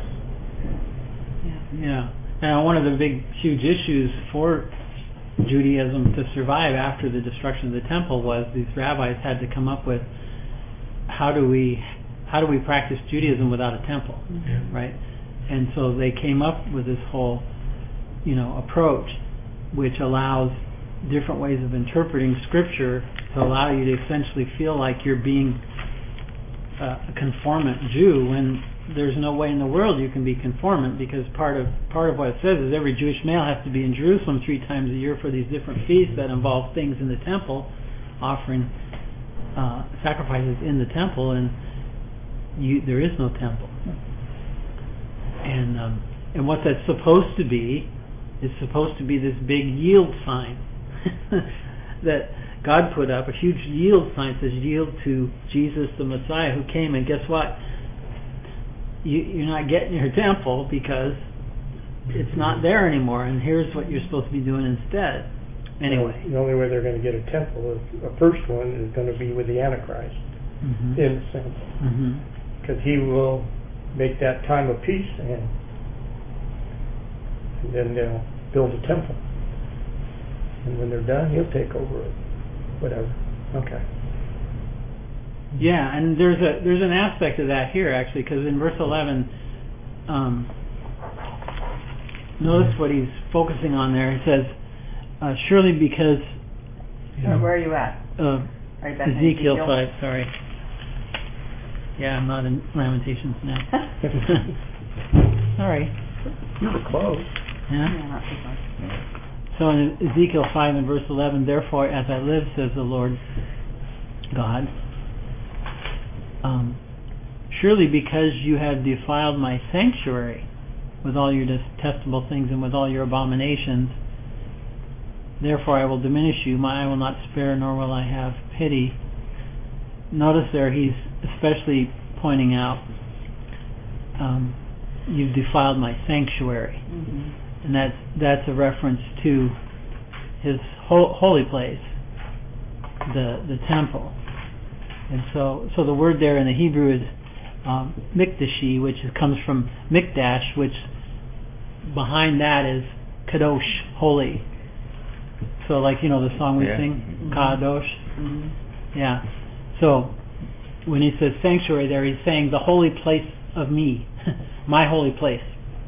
yeah. Yeah. Now, one of the big, huge issues for Judaism to survive after the destruction of the temple was these rabbis had to come up with how do we how do we practice Judaism without a temple, yeah. right? And so they came up with this whole, you know, approach, which allows different ways of interpreting Scripture to allow you to essentially feel like you're being uh, a conformant Jew when there's no way in the world you can be conformant, because part of part of what it says is every Jewish male has to be in Jerusalem three times a year for these different feasts that involve things in the temple, offering uh, sacrifices in the temple, and you, there is no temple. And um, and what that's supposed to be is supposed to be this big yield sign that God put up, a huge yield sign that says yield to Jesus the Messiah who came, and guess what? You, you're not getting your temple because it's not there anymore, and here's what you're supposed to be doing instead. Anyway. You know, the only way they're going to get a temple is, the first one is going to be with the Antichrist mm-hmm. in the temple. Because mm-hmm. he will make that time of peace end. And then they'll build a temple. And when they're done, he'll take over it. Whatever. Okay. Yeah, and there's a there's an aspect of that here actually, because in verse eleven, um, notice what he's focusing on there. He says, uh, "Surely because." Where, where are you at? Uh, are you back in Ezekiel, Ezekiel five. Sorry. Yeah, I'm not in Lamentations now. Sorry. You were close. Yeah. Yeah, not too far. So in Ezekiel five and verse eleven, therefore, as I live, says the Lord God, um, surely because you have defiled my sanctuary with all your detestable things and with all your abominations, therefore I will diminish you. My eye will not spare, nor will I have pity. Notice there he's especially pointing out, um, you've defiled my sanctuary. Mm-hmm. And that's that's a reference to his ho- holy place, the the temple. And so so the word there in the Hebrew is um, mikdashi, which is, comes from mikdash, which behind that is kadosh, holy. So like, you know, the song we Yeah. sing, Mhm. kadosh. Mhm. Yeah. So when he says sanctuary there, he's saying the holy place of me, my holy place.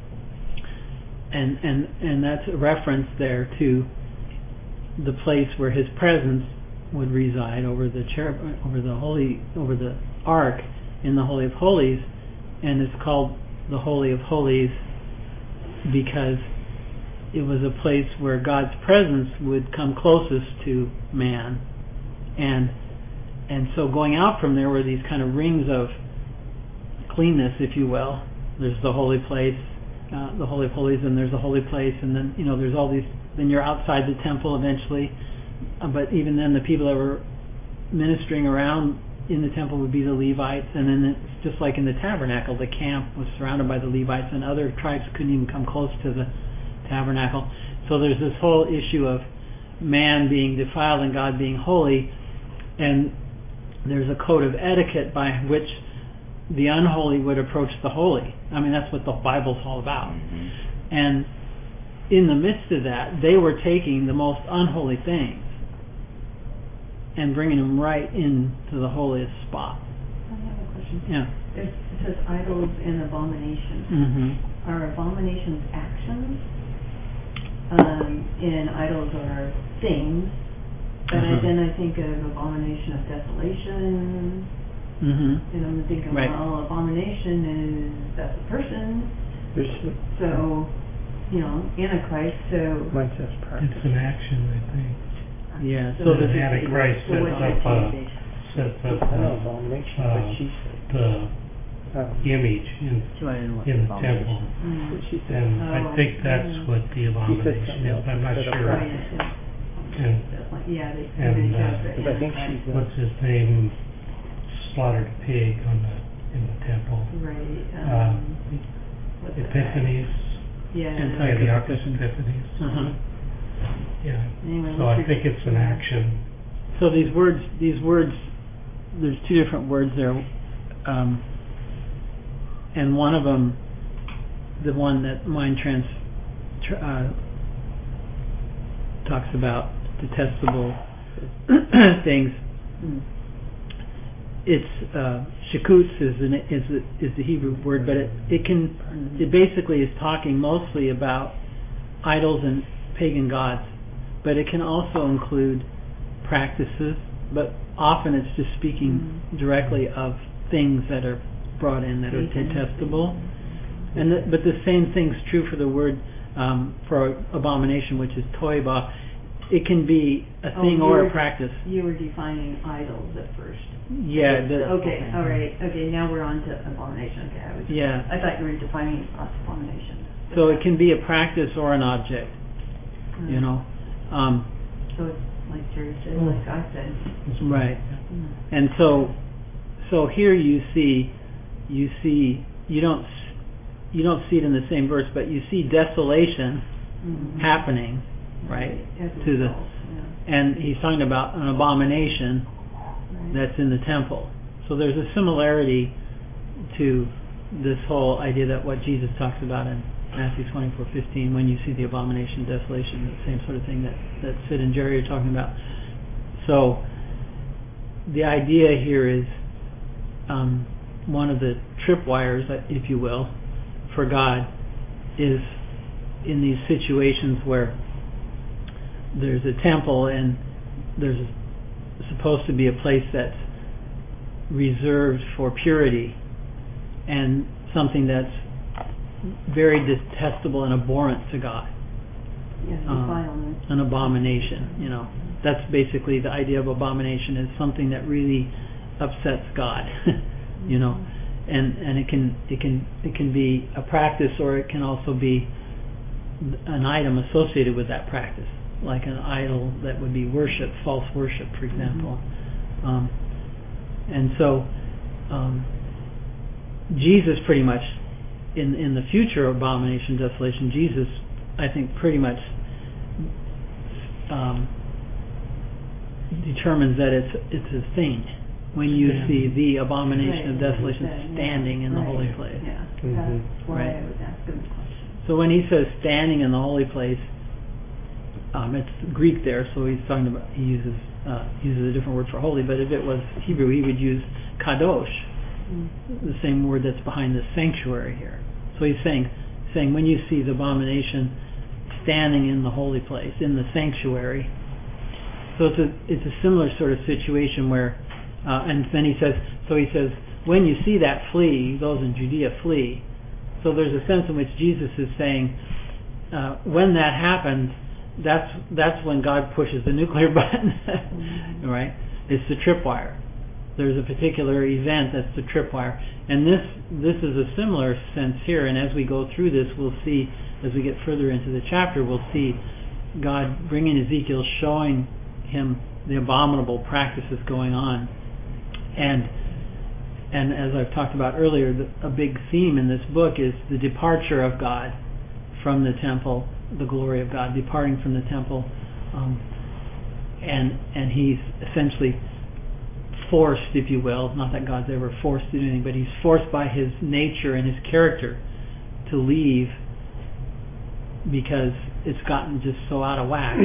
And and and that's a reference there to the place where his presence would reside over the cherub, over the holy, over the ark in the Holy of Holies, and it's called the Holy of Holies because it was a place where God's presence would come closest to man, and and so going out from there were these kind of rings of cleanness, if you will. There's the holy place, uh, the Holy of Holies, and there's the holy place, and then you know there's all these. Then you're outside the temple eventually, uh, but even then the people that were ministering around in the temple would be the Levites, and then it's just like in the tabernacle, the camp was surrounded by the Levites, and other tribes couldn't even come close to the tabernacle. So there's this whole issue of man being defiled and God being holy, and there's a code of etiquette by which the unholy would approach the holy. I mean, that's what the Bible's all about. Mhm. And in the midst of that, they were taking the most unholy things and bringing them right into the holiest spot. I have a question. Yeah. It says idols and abominations. Mm-hmm. Are abominations actions? Um, and idols are things. But I, Uh-huh. then I think of abomination of desolation, Mm-hmm. and I'm thinking, Right. well, abomination is, that's a person, There's, so, you know, Antichrist, so. mine says practice. It's an action, I think. Yeah. So So The this is Antichrist So sets what's up, your uh, take? sets up I know uh, abomination, uh, but she said, the um, image in, So I didn't know what in the abomination. temple. Mm. but she said, And Oh, I think that's yeah. what the abomination something is. else I'm not instead of sure. Oh, yes, yes. And That's like- Yeah, they, and, they uh, have the because I think Antichrist. she's, uh, What's his name slaughtered a pig on the, in the temple. Right, Uh, um, what's that guy? Epiphanies, Yeah. Antiochus Antiochus Epiphanes. Uh-huh. Yeah. Anyway, So what's I your- think it's an action. So these words, these words, there's two different words there, um, and one of them, the one that mine trans tr- uh, talks about detestable things. Mm. It's uh, shikutz is an, is the, is the Hebrew word, but it it can it basically is talking mostly about idols and pagan gods, but it can also include practices, but often it's just speaking Mm. directly of things that are brought in that are Pagan. detestable. And the, but the same thing's true for the word um, for abomination, which is toiba. It can be a Oh, thing or you're- a practice. You were defining idols at first. Yeah. The, Okay, all right, okay, now we're on to abomination, okay, I was, yeah. I thought you were defining abomination. So it can be a practice or an object. Mm. You know. Um, So it's like Jerry said, like I said. right. Mm. And so, so here you see, you see, you don't, s- you don't see it in the same verse, but you see desolation Mhm. happening, right? As a To the, result, yeah, and he's talking about an abomination right. that's in the temple. So there's a similarity to this whole idea that what Jesus talks about in Matthew twenty-four fifteen, when you see the abomination of desolation, the same sort of thing that, that Sid and Jerry are talking about. So the idea here is um, one of the tripwires, if you will, for God is in these situations where there's a temple and there's supposed to be a place that's reserved for purity and something that's very detestable and abhorrent to God, Yeah, um, defilement. an abomination. You know, that's basically the idea of abomination, is something that really upsets God. You know, and and it can it can it can be a practice, or it can also be an item associated with that practice, like an idol that would be worship, false worship, for example. Um, and so um, Jesus pretty much, in in the future abomination, desolation, Jesus, I think, pretty much um, determines that it's it's a thing when you see the abomination of Right, desolation yeah, standing in the right, holy place. Yeah, Mhm. that's why Right. I was asking the question. So when he says standing in the holy place, um, it's Greek there, so he's talking about, he uses uh, uses a different word for holy, but if it was Hebrew, he would use kadosh, mm. the same word that's behind the sanctuary here. So he's saying, saying when you see the abomination standing in the holy place, in the sanctuary, so it's a, it's a similar sort of situation where, uh, and then he says, so he says, when you see that, flee, those in Judea flee. So there's a sense in which Jesus is saying, uh, when that happens, that's that's when God pushes the nuclear button, right? It's the tripwire. There's a particular event that's the tripwire, and this this is a similar sense here. And as we go through this, we'll see, as we get further into the chapter, we'll see God bringing Ezekiel, showing him the abominable practices going on, and and as I've talked about earlier, the, a big theme in this book is the departure of God from the temple, the glory of God departing from the temple, um, and and he's essentially forced, if you will, not that God's ever forced to do anything, but he's forced by his nature and his character to leave because it's gotten just so out of whack.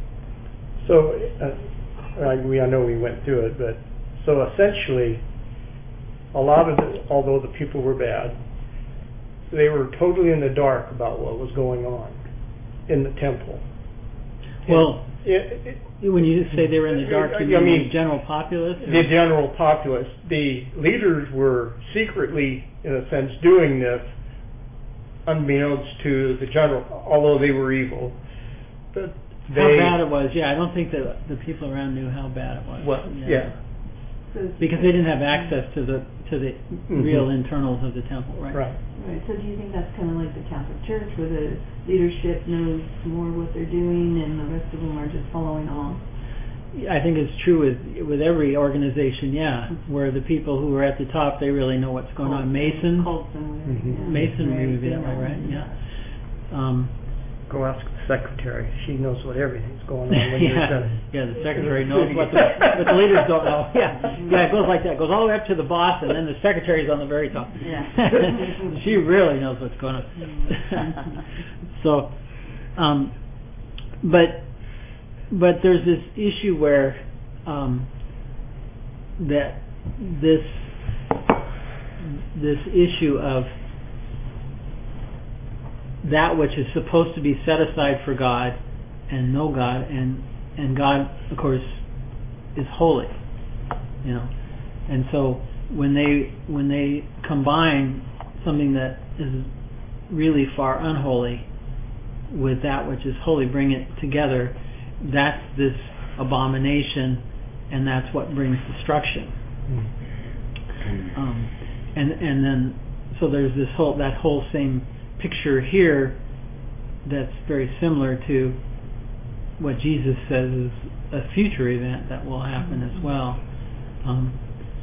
So, uh, I, we I know we went through it, but so essentially, a lot of the, although the people were bad, they were totally in the dark about what was going on in the temple. Well, it, it, when you say they were in the dark, you mean, I mean the general populace? Or? The general populace. The leaders were secretly, in a sense, doing this unbeknownst to the general, although they were evil. But they, how bad it was, yeah, I don't think that the people around knew how bad it was. Well, yeah. yeah. Because they didn't have access to the to the mm-hmm. real internals of the temple, right? Right. Right. So do you think that's kind of like the Catholic Church, where the leadership knows more what they're doing, and the rest of them are just following along? I think it's true with with every organization, yeah, mm-hmm. where the people who are at the top, they really know what's going Colts on. Mason, mm-hmm. yeah. Masonry would be that way, right? Yeah. Um, Go ask the secretary. She knows what everything's going on when yeah. you're done. Yeah, the secretary knows what the, what the leaders don't know. Yeah, yeah, it goes like that. It goes all the way up to the boss, and then the secretary's on the very top. Yeah. She really knows what's going on. So, um, but but there's this issue where um, that this this issue of that which is supposed to be set aside for God and no God, and and God, of course, is holy, you know, and so when they when they combine something that is really far unholy with that which is holy, bring it together, that's this abomination, and that's what brings destruction. Mm. Um, and and then so there's this whole that whole same picture here that's very similar to what Jesus says is a future event that will happen as well. Um,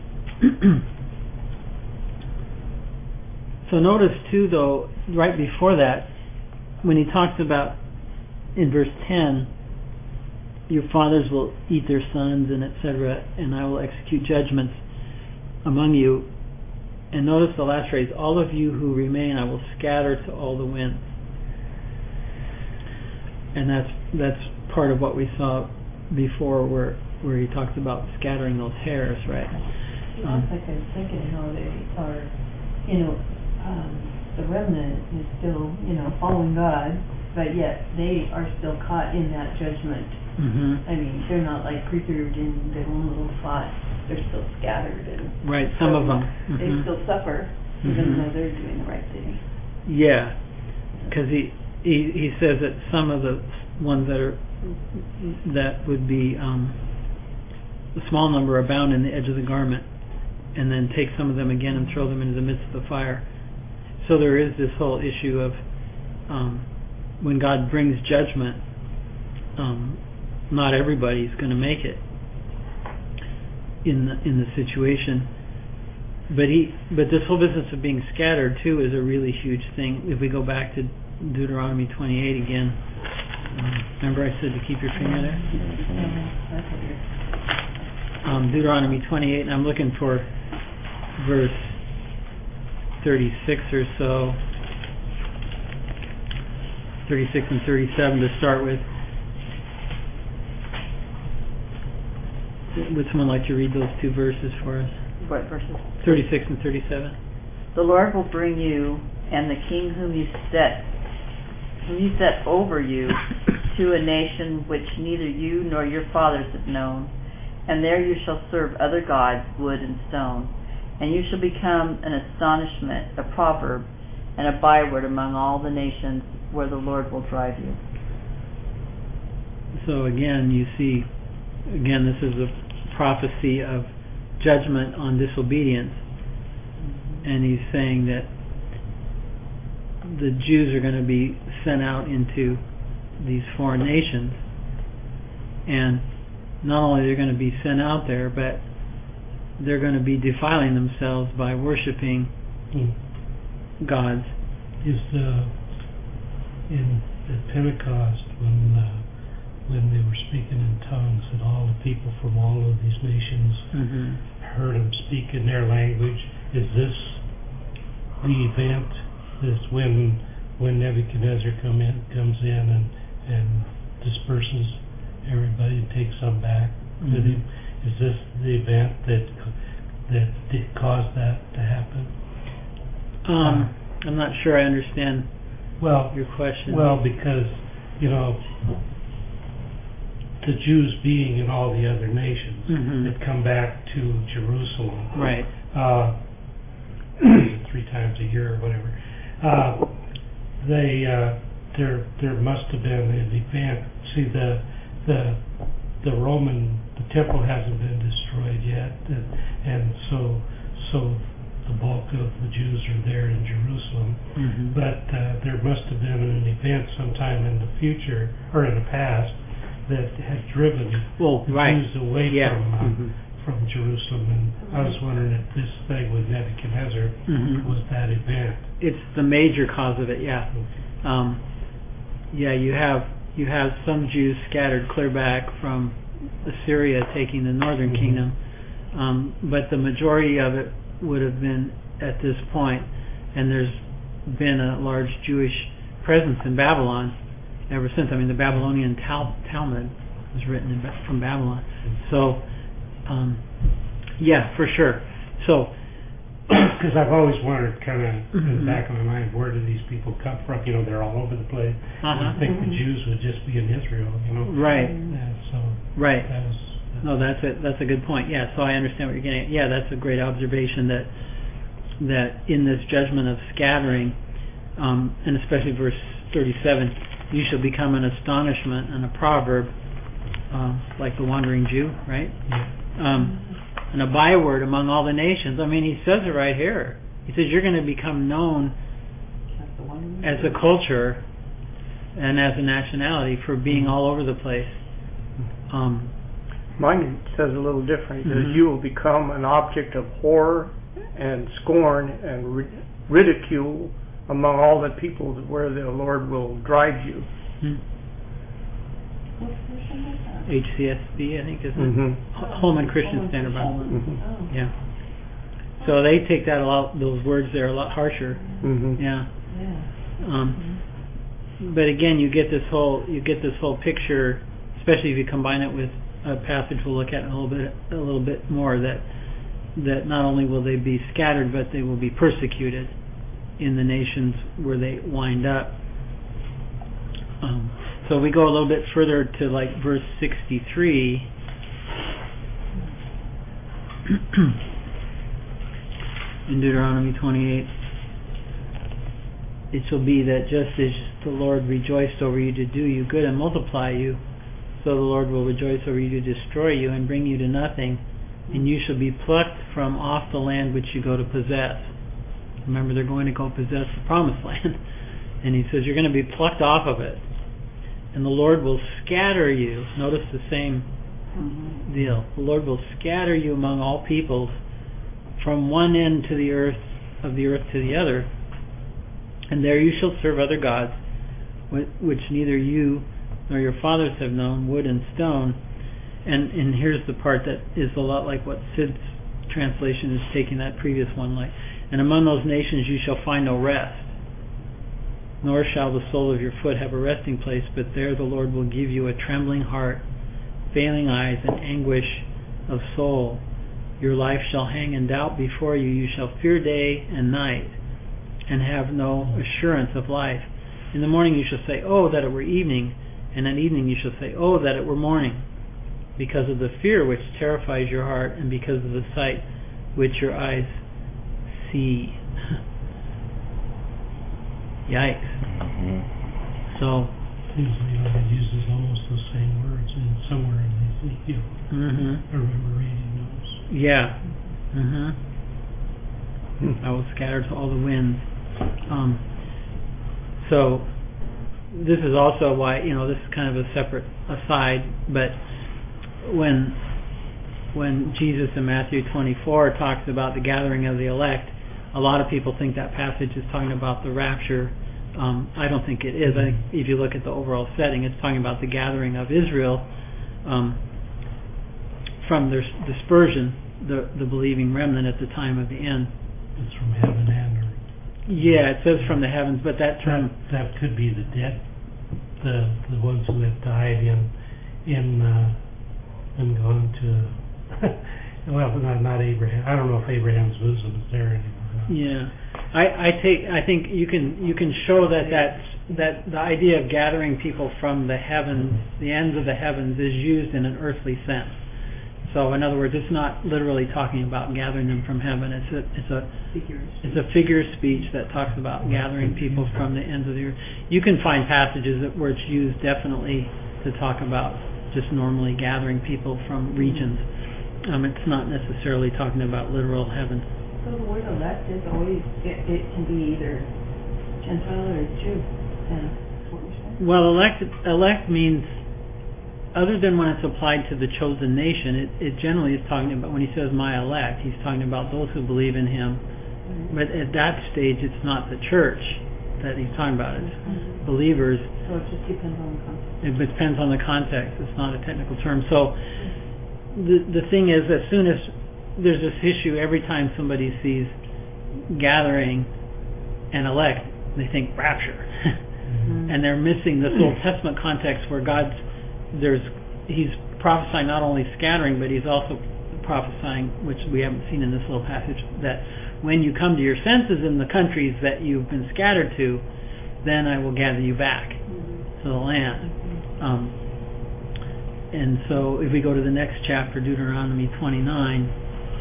so notice too, though, right before that, when he talks about in verse ten, your fathers will eat their sons, and et cetera, and I will execute judgments among you. And notice the last phrase, all of you who remain I will scatter to all the winds. And that's that's part of what we saw before where where he talks about scattering those hairs, right? Um, like I was thinking how they are, you know, um, the remnant is still, you know, following God, but yet they are still caught in that judgment. Mm-hmm. I mean, they're not like preserved in their own little spot. They're still scattered, and right. Some of them mm-hmm. they still suffer, even mm-hmm. though they're doing the right thing. Yeah, because he, he he says that some of the ones that are that would be um, a small number are bound in the edge of the garment, and then take some of them again and throw them into the midst of the fire. So there is this whole issue of um, when God brings judgment, um, not everybody's going to make it in the, in the situation, but he but this whole business of being scattered too is a really huge thing. If we go back to Deuteronomy twenty-eight again, um, remember I said to keep your finger there. Um, Deuteronomy twenty-eight, and I'm looking for verse thirty-six or so. thirty-six and thirty-seven to start with. Would someone like to read those two verses for us? What verses? thirty-six and thirty-seven. The Lord will bring you and the king whom you set, whom you set over you, to a nation which neither you nor your fathers have known, and there you shall serve other gods, wood and stone, and you shall become an astonishment, a proverb, and a byword among all the nations where the Lord will drive you. So again, you see, again, this is a prophecy of judgment on disobedience, and he's saying that the Jews are going to be sent out into these foreign nations, and not only they're going to be sent out there, but they're going to be defiling themselves by worshiping Hmm. gods. Is uh, in at Pentecost when uh, when they were speaking in tongues, and all the people from all of these nations Mm-hmm. heard them speak in their language. Is this the event? This when when Nebuchadnezzar come in comes in and and disperses everybody and takes some back with Mhm. him? Is this the event that that did cause that to happen? Um, I'm not sure I understand Well, your question. well, because you know the Jews being in all the other nations Mhm. that come back to Jerusalem, Right. uh, three times a year or whatever. Uh, they uh, there there must have been an event. See, the the the Roman the temple hasn't been destroyed yet, and, and so so the bulk of the Jews are there in Jerusalem. Mhm. But uh, there must have been an event sometime in the future or in the past that had driven Well, the right. Jews away Yeah. from uh, Mhm. from Jerusalem. And I was wondering if this thing with Nebuchadnezzar Mhm. was that event. It's the major cause of it, yeah. Um, yeah, you have you have some Jews scattered clear back from Assyria, taking the northern Mhm. kingdom, um, but the majority of it would have been at this point, and there's been a large Jewish presence in Babylon ever since. I mean, the Babylonian Tal- Talmud was written in ba- from Babylon. So, um, yeah, for sure. So, Because I've always wondered, kind of in Mhm. the back of my mind, where do these people come from? You know, they're all over the place. Uh-huh. I think the Jews would just be in Israel, you know. right, Yeah, so right. that was. No, that's a that's a good point. Yeah, so I understand what you're getting at. Yeah, that's a great observation that that in this judgment of scattering, um, and especially verse thirty-seven, you shall become an astonishment and a proverb, um, like the wandering Jew, right? Yeah. Um, and a byword among all the nations. I mean, he says it right here. He says you're going to become known as a culture and as a nationality for being all over the place. Um, Mine says a little different. It says, Mhm. you will become an object of horror and scorn and ri- ridicule among all the peoples where the Lord will drive you. hmm. What version is that? H C S B, I think, isn't it? Mm-hmm. H- Holman Christian Standard Bible. Mm-hmm. Oh. Yeah. So they take that a lot. Those words there a lot harsher. Mm-hmm. Yeah. Yeah. Um, but again, you get this whole you get this whole picture, especially if you combine it with a passage we'll look at in a little bit a little bit more. That that not only will they be scattered, but they will be persecuted in the nations where they wind up. Um, so we go a little bit further to like verse sixty-three. In Deuteronomy twenty-eight, it shall be that just as the Lord rejoiced over you to do you good and multiply you, so the Lord will rejoice over you to destroy you and bring you to nothing, and you shall be plucked from off the land which you go to possess. Remember, they're going to go possess the promised land. And he says, you're going to be plucked off of it. And the Lord will scatter you. Notice the same Mhm. deal. The Lord will scatter you among all peoples from one end to the earth, of the earth to the other. And there you shall serve other gods, wh- which neither you nor your fathers have known, wood and stone. And and here's the part that is a lot like what Sid's translation is taking that previous one like. And among those nations you shall find no rest. nor shall the sole of your foot have a resting place, but there the Lord will give you a trembling heart, failing eyes, and anguish of soul. Your life shall hang in doubt before you. You shall fear day and night, and have no assurance of life. In the morning you shall say, oh, that it were evening, and at evening you shall say, oh, that it were morning, because of the fear which terrifies your heart, and because of the sight which your eyes see. Yikes. Mhm. So, Seems like it uses almost those same words in somewhere in Ezekiel. mhm. I remember reading those. Yeah. Mhm. I will scatter to all the winds. Um, so, this is also why, you know, this is kind of a separate aside, but when when Jesus in Matthew twenty-four talks about the gathering of the elect, a lot of people think that passage is talking about the rapture. Um, I don't think it is. I think if you look at the overall setting, it's talking about the gathering of Israel um, from their dispersion, the the believing remnant at the time of the end. It's from heaven and earth. Yeah, it says from the heavens, but that term, That, that could be the dead, the the ones who have died in in uh, and gone to well, not not Abraham. I don't know if Abraham's bosom is there anymore. yeah, I, I take I think you can you can show that that's, that the idea of gathering people from the heavens, the ends of the heavens, is used in an earthly sense. So, in other words, it's not literally talking about gathering them from heaven. It's a it's a Figures. it's a figure of speech that talks about gathering people from the ends of the earth. You can find passages that, where it's used definitely to talk about just normally gathering people from regions. Um, it's not necessarily talking about literal heaven. So the word elect is always, it, it can be either Gentile or Jew, then, that's what you're saying? Well, elect elect means, other than when it's applied to the chosen nation, it, it generally is talking about, when he says my elect, he's talking about those who believe in him. Right. But at that stage, it's not the church that he's talking about. It's Mhm. believers. So it just depends on the context. It depends on the context. It's not a technical term. So the the thing is, as soon as there's this issue, every time somebody sees gathering and elect, they think rapture. Mhm. And they're missing this Old Testament context where God's, there's, he's prophesying not only scattering, but he's also prophesying, which we haven't seen in this little passage, that when you come to your senses in the countries that you've been scattered to, then I will gather you back Mhm. to the land. Mhm. Um, and so if we go to the next chapter, Deuteronomy twenty-nine,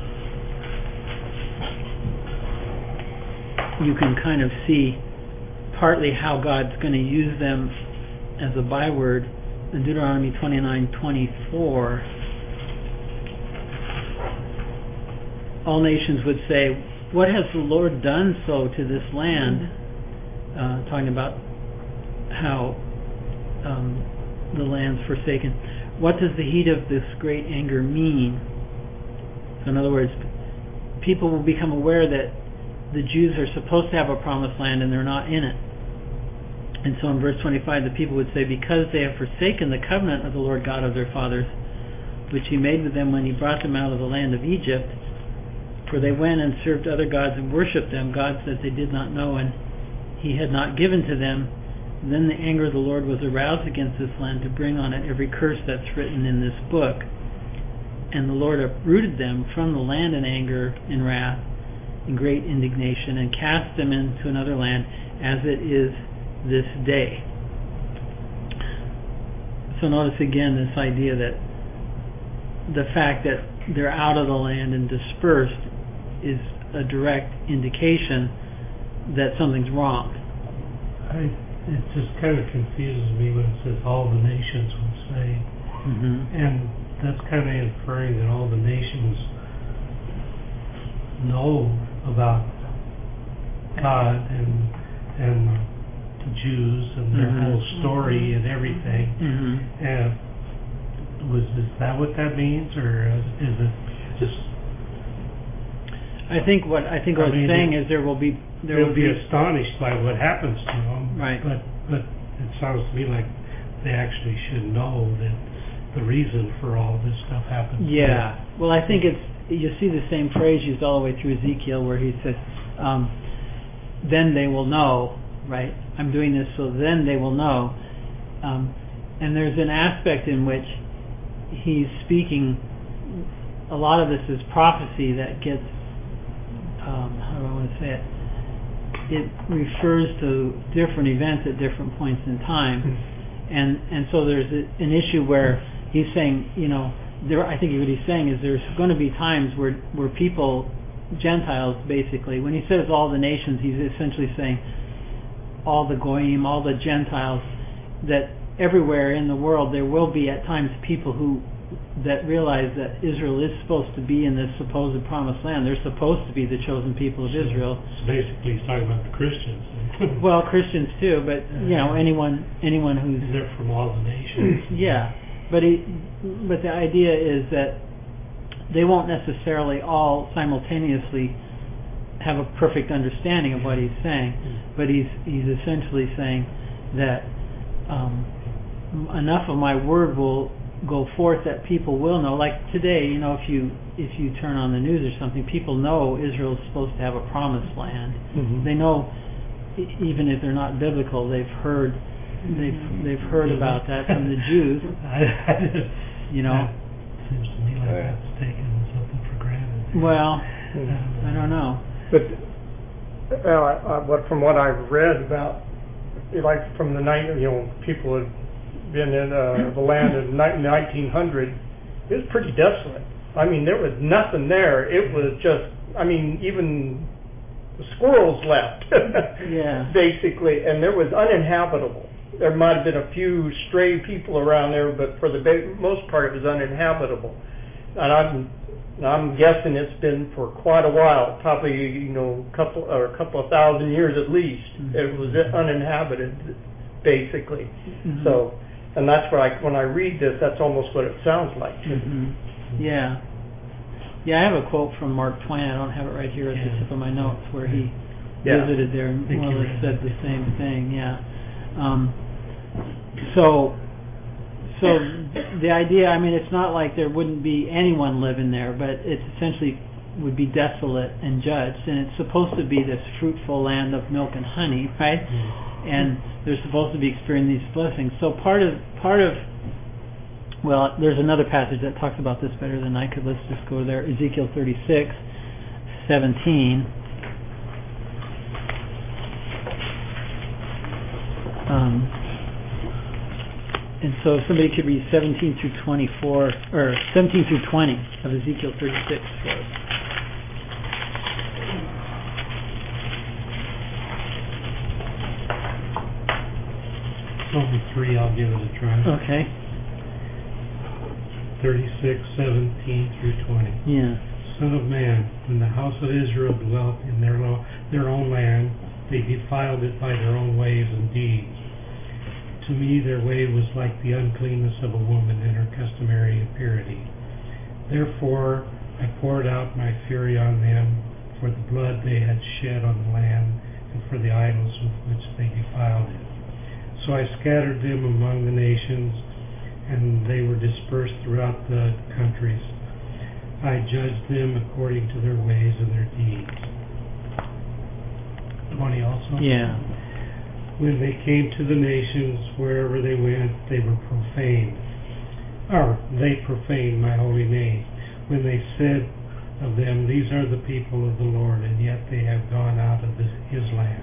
you can kind of see partly how God's going to use them as a byword. In Deuteronomy twenty-nine twenty-four, all nations would say, what has the Lord done so to this land? Uh, talking about how um, the land's forsaken. What does the heat of this great anger mean? So in other words, people will become aware that the Jews are supposed to have a promised land and they're not in it. And so in verse twenty-five, the people would say, because they have forsaken the covenant of the Lord God of their fathers, which he made with them when he brought them out of the land of Egypt, for they went and served other gods and worshipped them, gods that they did not know and he had not given to them, then the anger of the Lord was aroused against this land to bring on it every curse that's written in this book. And the Lord uprooted them from the land in anger and wrath in great indignation and cast them into another land as it is this day. So notice again this idea that the fact that they're out of the land and dispersed is a direct indication that something's wrong. I, it just kind of confuses me when it says all the nations will say, Mm-hmm. and that's kind of inferring that all the nations know about God and and the Jews and their Mhm. whole story and everything. Mm-hmm. And was is that what that means, or is it just? I think what I think I what mean, it's saying is there will be there They'll will be be astonished by what happens to them. Right. But but it sounds to me like they actually should know that the reason for all this stuff happens. yeah. Well, I think it's you see the same phrase used all the way through Ezekiel where he says, um, "Then they will know right? I'm doing this so then they will know. Um, and there's an aspect in which he's speaking, a lot of this is prophecy that gets, um, how do I want to say it? It refers to different events at different points in time. And and so there's a, an issue where he's saying, you know, there. I think what he's saying is there's going to be times where, where people, Gentiles basically, when he says all the nations, he's essentially saying all the Goyim, all the Gentiles, that everywhere in the world there will be at times people who that realize that Israel is supposed to be in this supposed promised land. They're supposed to be the chosen people of Israel. So basically he's talking about the Christians. Well, Christians too, but you know, anyone anyone who's they're from all the nations. Yeah. But he but the idea is that they won't necessarily all simultaneously have a perfect understanding of what he's saying, but he's he's essentially saying that um, enough of my word will go forth that people will know. Like today, you know, if you if you turn on the news or something, people know Israel's supposed to have a promised land. Mm-hmm. They know, e- even if they're not biblical, they've heard they've they've heard mm-hmm. about that from the Jews. You know, that seems to me like right. that's taking something for granted. Well, mm-hmm. I don't know. But well, I, I, what from what I've read about, like from the night, you know, people have been in uh, the land in nineteen hundred, it was pretty desolate. I mean, there was nothing there. It was just, I mean, even the squirrels left, yeah, basically, and there was uninhabitable. There might have been a few stray people around there, but for the most part, it was uninhabitable. And I'm, I'm guessing it's been for quite a while, probably you know, a couple or a couple of thousand years at least. Mm-hmm. It was uninhabited, basically. Mm-hmm. So. And that's what I, when I read this, that's almost what it sounds like. Mm-hmm. Yeah. Yeah, I have a quote from Mark Twain. I don't have it right here at yeah. the tip of my notes, where he yeah. visited there and more or less said the same thing. Yeah. Um, so, so the idea, I mean, it's not like there wouldn't be anyone living there, but it essentially would be desolate and judged. And it's supposed to be this fruitful land of milk and honey, right? Mm-hmm. And they're supposed to be experiencing these blessings. So part of part of well, there's another passage that talks about this better than I could. Let's just go there. Ezekiel thirty-six, seventeen. Um, and so if somebody could read seventeen through twenty-four, or seventeen through twenty of Ezekiel thirty-six for us. Only three, I'll give it a try. Okay. thirty-six, seventeen through twenty. Yeah. Son of man, when the house of Israel dwelt in their lo- their own land, they defiled it by their own ways and deeds. To me their way was like the uncleanness of a woman in her customary impurity. Therefore I poured out my fury on them for the blood they had shed on the land and for the idols with which they defiled it. So I scattered them among the nations, and they were dispersed throughout the countries. I judged them according to their ways and their deeds. twenty also? Yeah. When they came to the nations, wherever they went, they were profaned. Or they profaned my holy name. When they said of them, these are the people of the Lord, and yet they have gone out of his, his land.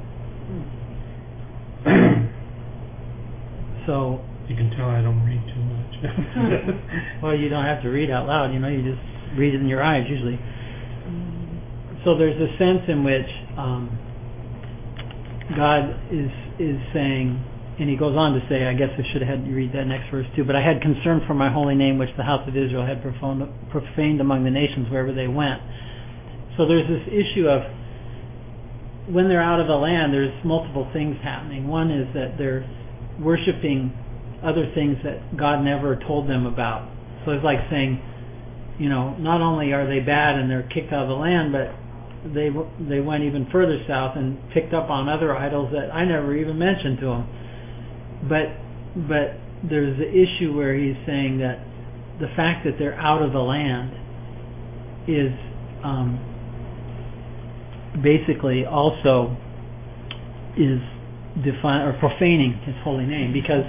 Hmm. So you can tell I don't read too much. Well, you don't have to read out loud, you know, you just read it in your eyes usually. So there's a sense in which um, God is is saying, and he goes on to say, I guess I should have had you read that next verse too, but I had concern for my holy name which the house of Israel had profaned, profaned among the nations wherever they went. So there's this issue of when they're out of the land, there's multiple things happening. One is that they're worshiping other things that God never told them about. So it's like saying, you know, not only are they bad and they're kicked out of the land, but they they went even further south and picked up on other idols that I never even mentioned to them. But but there's the issue where he's saying that the fact that they're out of the land is um, basically also is define or profaning his holy name, because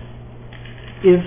if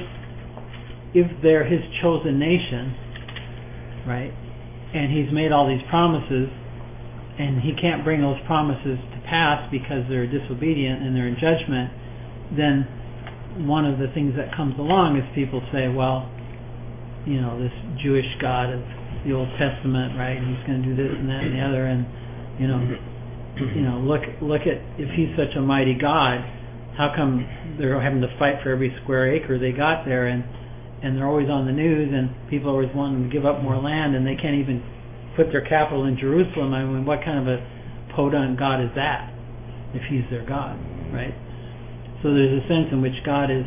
if they're his chosen nation, right, and he's made all these promises, and he can't bring those promises to pass because they're disobedient and they're in judgment, then one of the things that comes along is people say, well, you know, this Jewish God of the Old Testament, right, and he's going to do this and that and the other, and you know, you know, look look at, if he's such a mighty God, how come they're having to fight for every square acre they got there, and and they're always on the news, and people are always wanting to give up more land, and they can't even put their capital in Jerusalem. I mean, what kind of a podunk God is that, if he's their God, right? So there's a sense in which God is,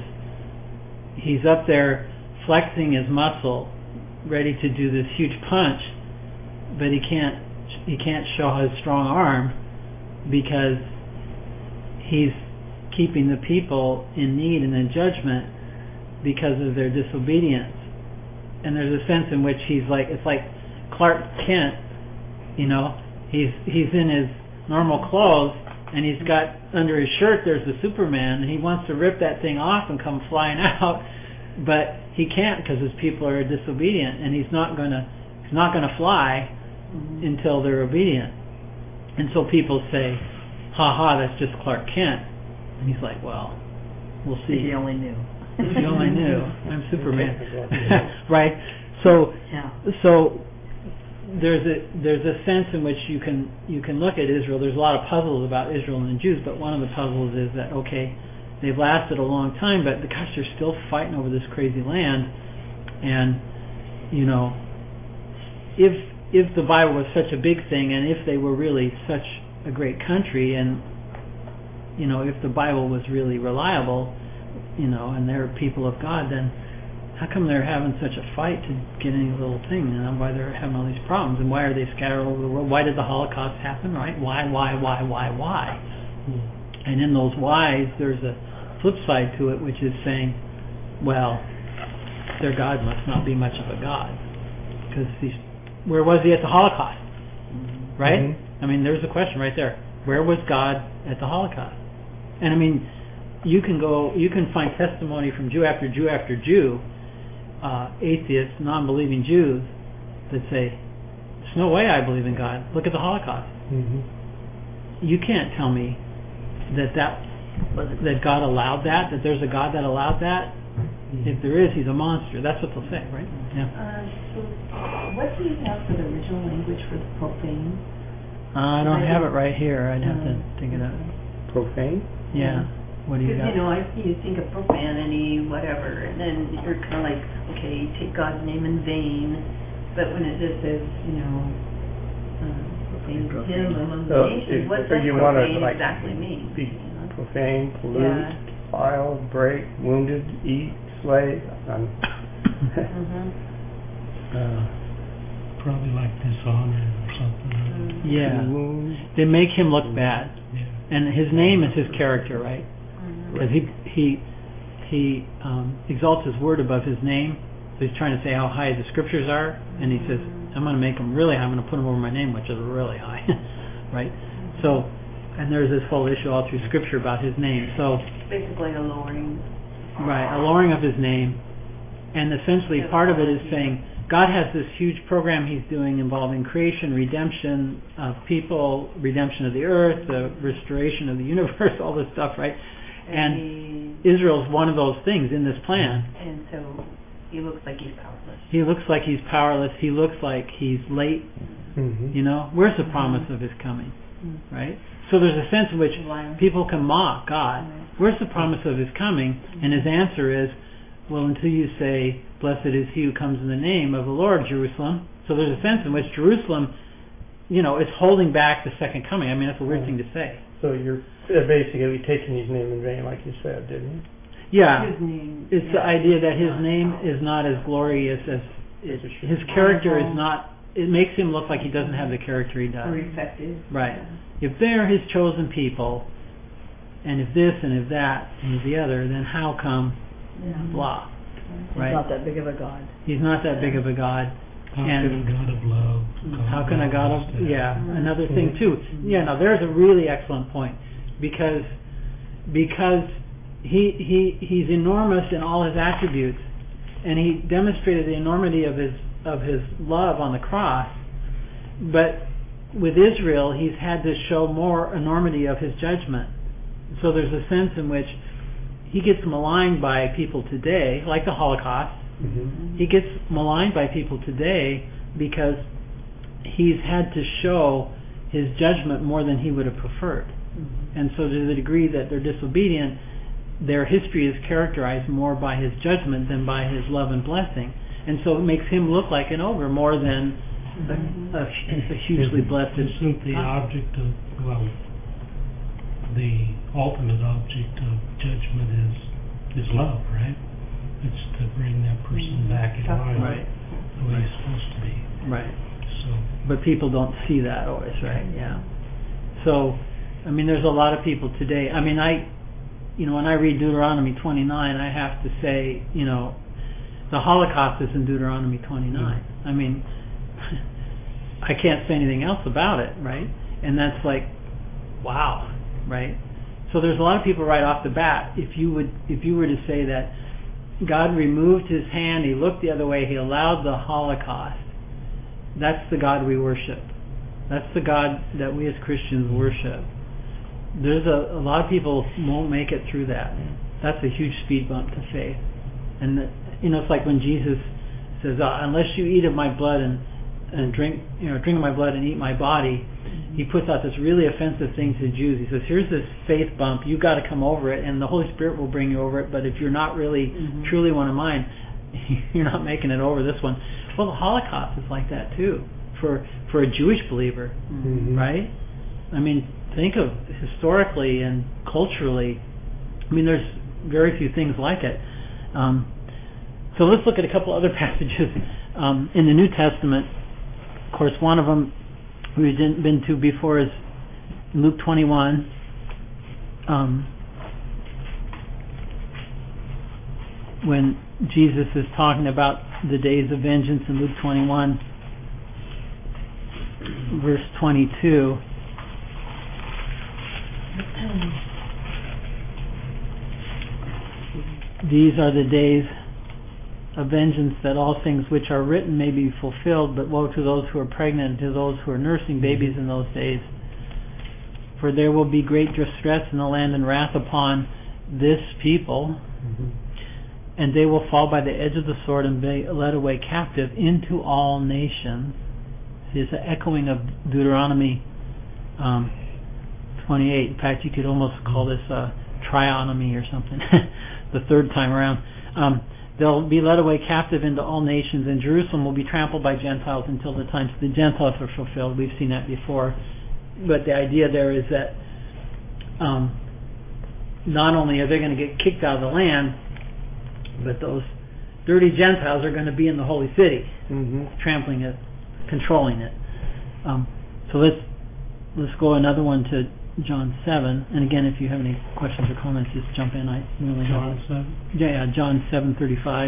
he's up there flexing his muscle, ready to do this huge punch, but he can't he can't show his strong arm because he's keeping the people in need and in judgment because of their disobedience. And there's a sense in which he's like, it's like Clark Kent, you know, he's he's in his normal clothes, and he's got under his shirt there's the Superman, and he wants to rip that thing off and come flying out, but he can't because his people are disobedient, and he's not gonna he's not gonna fly mm-hmm. until they're obedient. And so people say, ha ha, that's just Clark Kent. And he's like, well, we'll see. If you only knew. If you only knew. I'm Superman. Right? So yeah. so there's a there's a sense in which you can you can look at Israel. There's a lot of puzzles about Israel and the Jews, but one of the puzzles is that, okay, they've lasted a long time, but gosh, they're still fighting over this crazy land. And you know, if if the Bible was such a big thing, and if they were really such a great country, and you know, if the Bible was really reliable, you know, and they're people of God, then how come they're having such a fight to get any little thing, and why they're having all these problems, and why are they scattered all over the world? Why did the Holocaust happen, right? Why, why, why, why, why? Hmm. And in those whys, there's a flip side to it, which is saying, well, their God must not be much of a God, because he's, where was he at the Holocaust, right? Mm-hmm. I mean, there's a question right there. Where was God at the Holocaust? And I mean, you can go, you can find testimony from Jew after Jew after Jew, uh, atheists, non-believing Jews, that say, there's no way I believe in God. Look at the Holocaust. Mm-hmm. You can't tell me that that that God allowed that, that there's a God that allowed that. Mm-hmm. If there is, he's a monster. That's what they'll say, right? Yeah. Uh, so what do you have for the original language for profane? Uh, I don't have it right here. I'd have um, to dig it up. Profane? Yeah. What do you got? Because, you know, I, you think of profanity, whatever, and then you're kind of like, okay, take God's name in vain, but when it just says, you know, uh, profane him among the so nations, if, what so does you profane like, exactly mean? Be you know? profane, pollute, Yeah. defile, break, wounded, eat, slay. Um, mm-hmm. uh, probably like dishonor or something. Mm-hmm. Yeah. wound. They make him look bad. Yeah. And his name is his character, right? Because he he he um, exalts his word above his name. So he's trying to say how high the scriptures are, and he says, I'm going to make them really high. I'm going to put them over my name, which is really high, right? So, and there's this whole issue all through scripture about his name. So Basically a lowering. right, a lowering of his name, and essentially part of it is saying God has this huge program he's doing involving creation, redemption of people, redemption of the earth, the restoration of the universe, all this stuff, right? And, and Israel's one of those things in this plan. And so he looks like he's powerless. He looks like he's powerless. He looks like he's late. Mm-hmm. You know, where's the promise mm-hmm. of his coming, mm-hmm. right? So there's a sense in which people can mock God. Right. Where's the promise of his coming? Mm-hmm. And his answer is, well, until you say, blessed is he who comes in the name of the Lord, Jerusalem. So there's a sense in which Jerusalem, you know, is holding back the second coming. I mean, that's a weird mm-hmm. thing to say. So you're basically taking his name in vain, like you said, didn't you? Yeah. His name, it's yeah. the idea that his name is not as glorious as it, his character is not. It makes him look like he doesn't have the character he does. Or effective. Right. Yeah. If they're his chosen people, and if this and if that and if the other, then how come yeah. blah? He's right? not that big of a God. He's not that big of a God. How and can a God of love? How can a God of yeah? Mm-hmm. Another thing too. Yeah. Now there's a really excellent point, because because he he he's enormous in all his attributes, and he demonstrated the enormity of his of his love on the cross. But with Israel, he's had to show more enormity of his judgment. So there's a sense in which he gets maligned by people today, like the Holocaust. Mm-hmm. He gets maligned by people today because he's had to show his judgment more than he would have preferred. Mm-hmm. And so to the degree that they're disobedient, their history is characterized more by his judgment than by his love and blessing. And so it makes him look like an ogre more than a, a, a hugely blessed. Isn't the object of, well, the ultimate object of judgment is is love, right? It's to bring that person back in line Right. the way he's supposed to be. Right. So, But people don't see that always, right? Yeah. So, I mean, there's a lot of people today. I mean, I, you know, when I read Deuteronomy twenty-nine, I have to say, you know, the Holocaust is in Deuteronomy twenty-nine. Mm. I mean, I can't say anything else about it, right? And that's like, wow, right? So there's a lot of people right off the bat. If you would, if you were to say that God removed His hand, He looked the other way, He allowed the Holocaust, that's the God we worship. That's the God that we as Christians worship. There's a, a lot of people won't make it through that. That's a huge speed bump to faith. And the, you know, it's like when Jesus says, uh, "Unless you eat of my blood and and drink, you know, drink of my blood and eat my body," He puts out this really offensive thing to the Jews. He says, "Here's this faith bump. You've got to come over it, and the Holy Spirit will bring you over it. But if you're not really Mm-hmm. truly one of mine, you're not making it over this one." Well, the Holocaust is like that too for for a Jewish believer, Mm-hmm. right? I mean, think of historically and culturally. I mean, there's very few things like it. Um, so let's look at a couple other passages um, in the New Testament. Of course, one of them we've been to before is Luke twenty-one. Um, when Jesus is talking about the days of vengeance in Luke twenty-one, verse twenty-two. These are the days of vengeance, that all things which are written may be fulfilled, but woe to those who are pregnant and to those who are nursing babies in those days. For there will be great distress in the land and wrath upon this people, Mm-hmm. and they will fall by the edge of the sword and be led away captive into all nations. See, it's an echoing of Deuteronomy um, twenty-eight. In fact, you could almost call this a trionomy or something, the third time around. Um, they'll be led away captive into all nations, and Jerusalem will be trampled by Gentiles until the times the Gentiles are fulfilled. We've seen that before. But the idea there is that um, not only are they going to get kicked out of the land, but those dirty Gentiles are going to be in the holy city, Mm-hmm. trampling it, controlling it. Um, so let's let's go another one to John seven. And again, if you have any questions or comments, just jump in. I really John have. seven? Yeah, yeah, John seven thirty-five.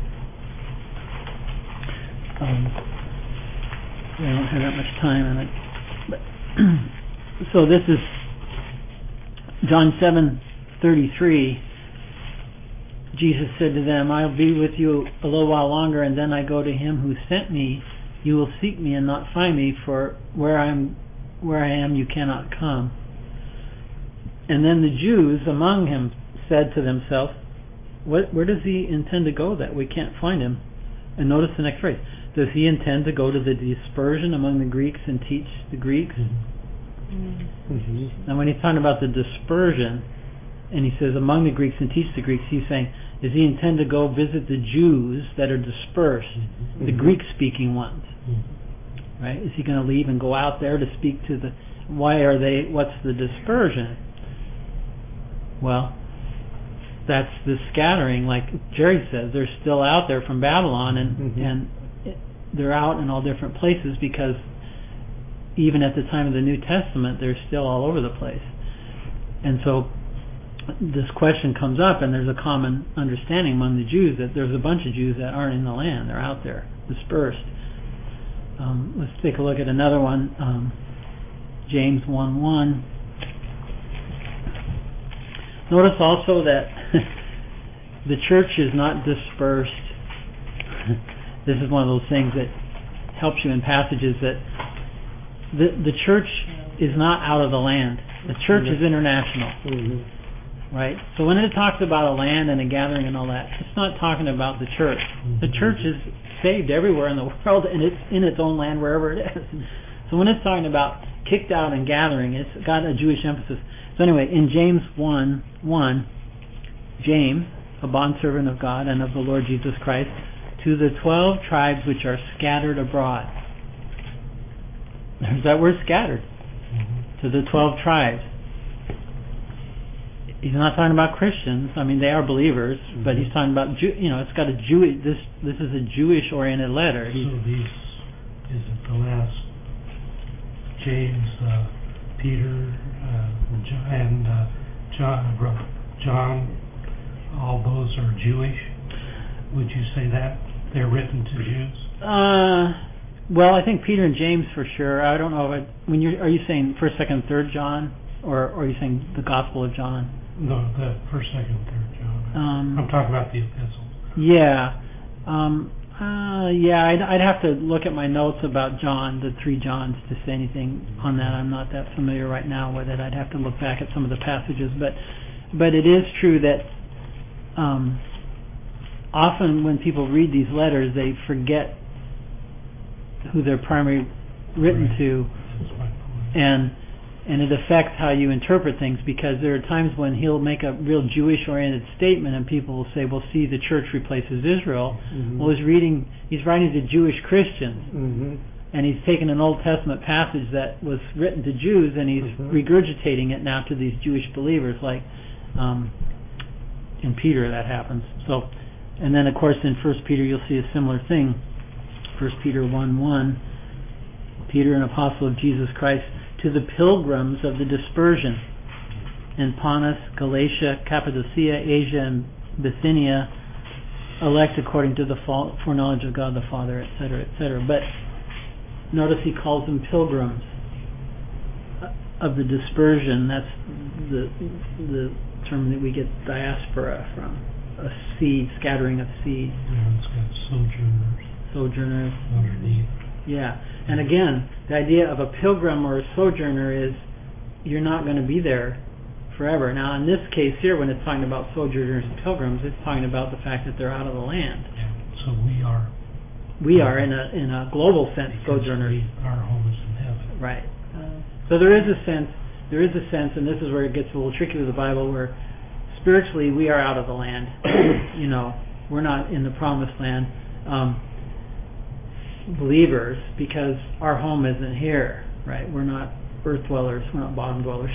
Um, I don't have that much time on it, but so this is John seven thirty-three. Jesus said to them, "I'll be with you a little while longer, and then I go to Him who sent me. You will seek me and not find me, for where I am, where I am, you cannot come." And then the Jews among him said to themselves, What, where does he intend to go that we can't find him? And notice the next phrase. Does he intend to go to the dispersion among the Greeks and teach the Greeks? Mm-hmm. Now when he's talking about the dispersion, and he says among the Greeks and teach the Greeks, he's saying, does he intend to go visit the Jews that are dispersed, Mm-hmm. the Greek-speaking ones? Mm-hmm. Right? Is he going to leave and go out there to speak to the... Why are they... What's the dispersion? Well, that's the scattering, like Jerry says. They're still out there from Babylon, and Mm-hmm. and it, they're out in all different places, because even at the time of the New Testament, they're still all over the place. And so this question comes up, and there's a common understanding among the Jews that there's a bunch of Jews that aren't in the land. They're out there, dispersed. Um, let's take a look at another one. Um, James one one. Notice also that the church is not dispersed. This is one of those things that helps you in passages, that the the church is not out of the land. The church is international, Mm-hmm. right? So when it talks about a land and a gathering and all that, it's not talking about the church. The church is saved everywhere in the world, and it's in its own land wherever it is. So when it's talking about kicked out and gathering, it's got a Jewish emphasis. So anyway, in James one one, James, a bondservant of God and of the Lord Jesus Christ, to the twelve tribes which are scattered abroad. There's that word, scattered. To the twelve tribes. He's not talking about Christians. I mean, they are believers, mm-hmm. but he's talking about, Jew, you know, it's got a Jewish, this this is a Jewish-oriented letter. He's, so these, is it the last, James, uh, Peter, uh, John, and uh, John, John, all those are Jewish? Would you say that? They're written to Jews? Uh, well, I think Peter and James for sure. I don't know if I, when you are you saying first, second, third John, or, or are you saying the Gospel of John? No, the first, second, third John. Um, I'm talking about the epistles. Yeah, um, uh, yeah. I'd, I'd have to look at my notes about John, the three Johns, to say anything on that. I'm not that familiar right now with it. I'd have to look back at some of the passages, but but it is true that um, often when people read these letters, they forget who they're primarily written Right. to, That's my point. and and it affects how you interpret things, because there are times when he'll make a real Jewish-oriented statement and people will say, well, see, the church replaces Israel. Mm-hmm. Well, he's reading, he's writing to Jewish Christians, Mm-hmm. and he's taken an Old Testament passage that was written to Jews and he's Mhm. regurgitating it now to these Jewish believers, like um, in Peter that happens. So, and then of course in First Peter you'll see a similar thing. First Peter one one, Peter, an apostle of Jesus Christ, to the pilgrims of the dispersion in Pontus, Galatia, Cappadocia, Asia, and Bithynia, elect according to the foreknowledge of God the Father, et cetera, et cetera. But notice he calls them pilgrims of the dispersion. That's the the term that we get diaspora from, a seed, scattering of seed. Yeah, it's got sojourners Sojourners. underneath. Yeah, and again, the idea of a pilgrim or a sojourner is you're not going to be there forever. Now, in this case here, when it's talking about sojourners and pilgrims, it's talking about the fact that they're out of the land. Yeah. So we are. We are, in a in a global sense, because sojourners. we, our home is in heaven. Right. Uh, So there is a sense, there is a sense, and this is where it gets a little tricky with the Bible, where spiritually we are out of the land. You know, we're not in the promised land. Um, believers, because our home isn't here, right? We're not earth dwellers, we're not bottom dwellers.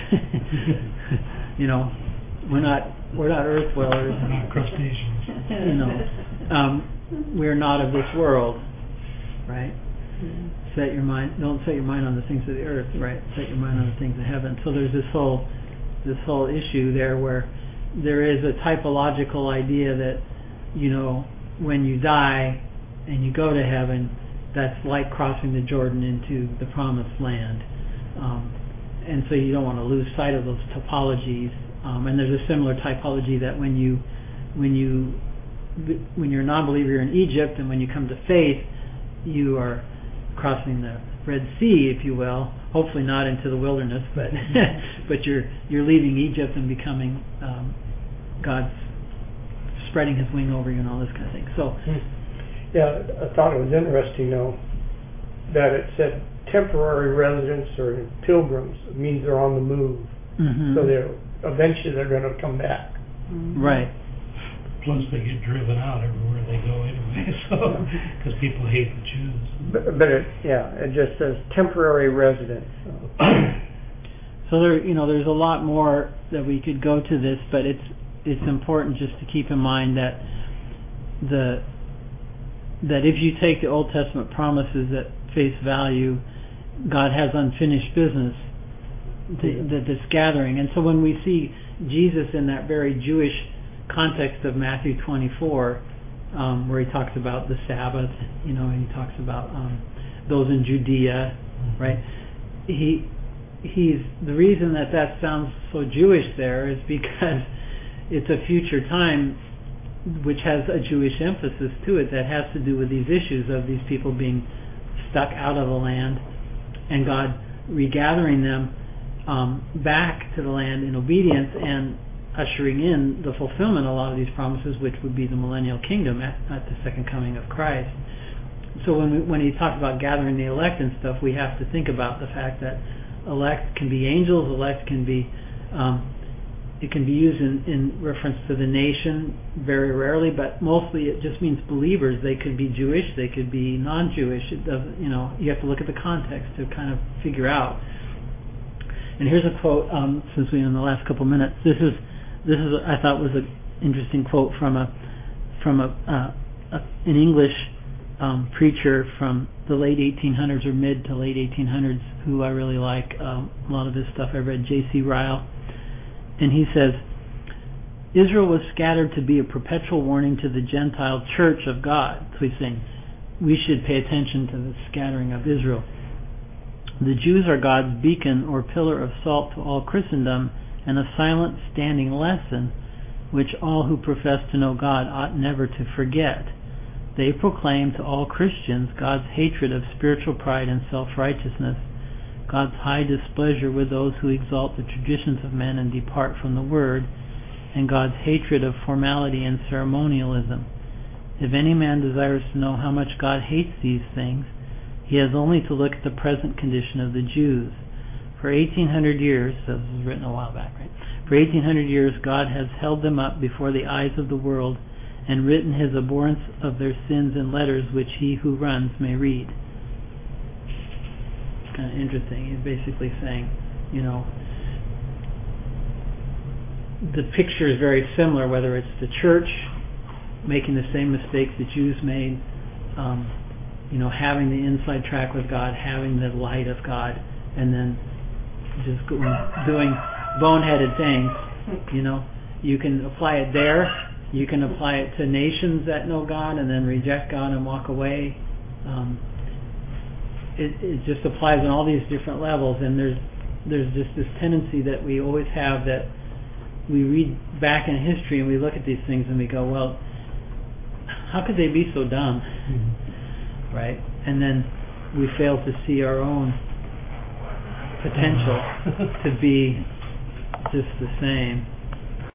You know, we're not we're not earth dwellers. We're not crustaceans. You know, um, we're not of this world, right? Set your mind. Don't set your mind on the things of the earth, right? Set your mind on the things of heaven. So there's this whole this whole issue there where there is a typological idea that, you know, when you die and you go to heaven, that's like crossing the Jordan into the promised land. Um, and so you don't want to lose sight of those typologies. Um, and there's a similar typology that when you when you when you're a non-believer, you're in Egypt, and when you come to faith, you are crossing the Red Sea, if you will. Hopefully not into the wilderness, but but you're you're leaving Egypt and becoming um, God's spreading His wing over you and all this kind of thing. So. Yeah, I thought it was interesting, though, that it said temporary residents or pilgrims. It means they're on the move. Mm-hmm. So they're eventually they're going to come back. Right. Plus, they get driven out everywhere they go anyway, so because people hate the Jews. But, but it, yeah, it just says temporary residents. So. So there, you know, there's a lot more that we could go to this, but it's it's important just to keep in mind that the that if you take the Old Testament promises at face value, God has unfinished business, to, that this gathering. And so when we see Jesus in that very Jewish context of Matthew twenty-four, um, where he talks about the Sabbath, you know, and he talks about um, those in Judea, right? He he's the reason that that sounds so Jewish there is because it's a future time which has a Jewish emphasis to it that has to do with these issues of these people being stuck out of the land and God regathering them um, back to the land in obedience and ushering in the fulfillment of a lot of these promises, which would be the millennial kingdom at, at the second coming of Christ. So when we, when he talked about gathering the elect and stuff, we have to think about the fact that elect can be angels, elect can be um, it can be used in, in reference to the nation very rarely, but mostly it just means believers. They could be Jewish, they could be non-Jewish. It doesn't, you know, you have to look at the context to kind of figure out. And here's a quote, um, since we're in the last couple minutes. This is this is I thought was an interesting quote from a from a, uh, a an English um, preacher from the late eighteen hundreds or mid to late eighteen hundreds, who I really like. Um, a lot of his stuff I've read. J C Ryle. And he says, Israel was scattered to be a perpetual warning to the Gentile church of God. So he's saying we should pay attention to the scattering of Israel. The Jews are God's beacon or pillar of salt to all Christendom, and a silent standing lesson which all who profess to know God ought never to forget. They proclaim to all Christians God's hatred of spiritual pride and self-righteousness, God's high displeasure with those who exalt the traditions of men and depart from the Word, and God's hatred of formality and ceremonialism. If any man desires to know how much God hates these things, he has only to look at the present condition of the Jews. For eighteen hundred years, so this was written a while back, right? For eighteen hundred years God has held them up before the eyes of the world and written his abhorrence of their sins in letters which he who runs may read. Kind of interesting. He's basically saying, you know, the picture is very similar, whether it's the church making the same mistakes the Jews made, um, you know, having the inside track with God, having the light of God, and then just going, doing boneheaded things. You know, you can apply it there. You can apply it to nations that know God and then reject God and walk away. Um, It, it just applies on all these different levels, and there's there's just this tendency that we always have that we read back in history and we look at these things and we go, well, how could they be so dumb, mm-hmm. right? And then we fail to see our own potential to be just the same.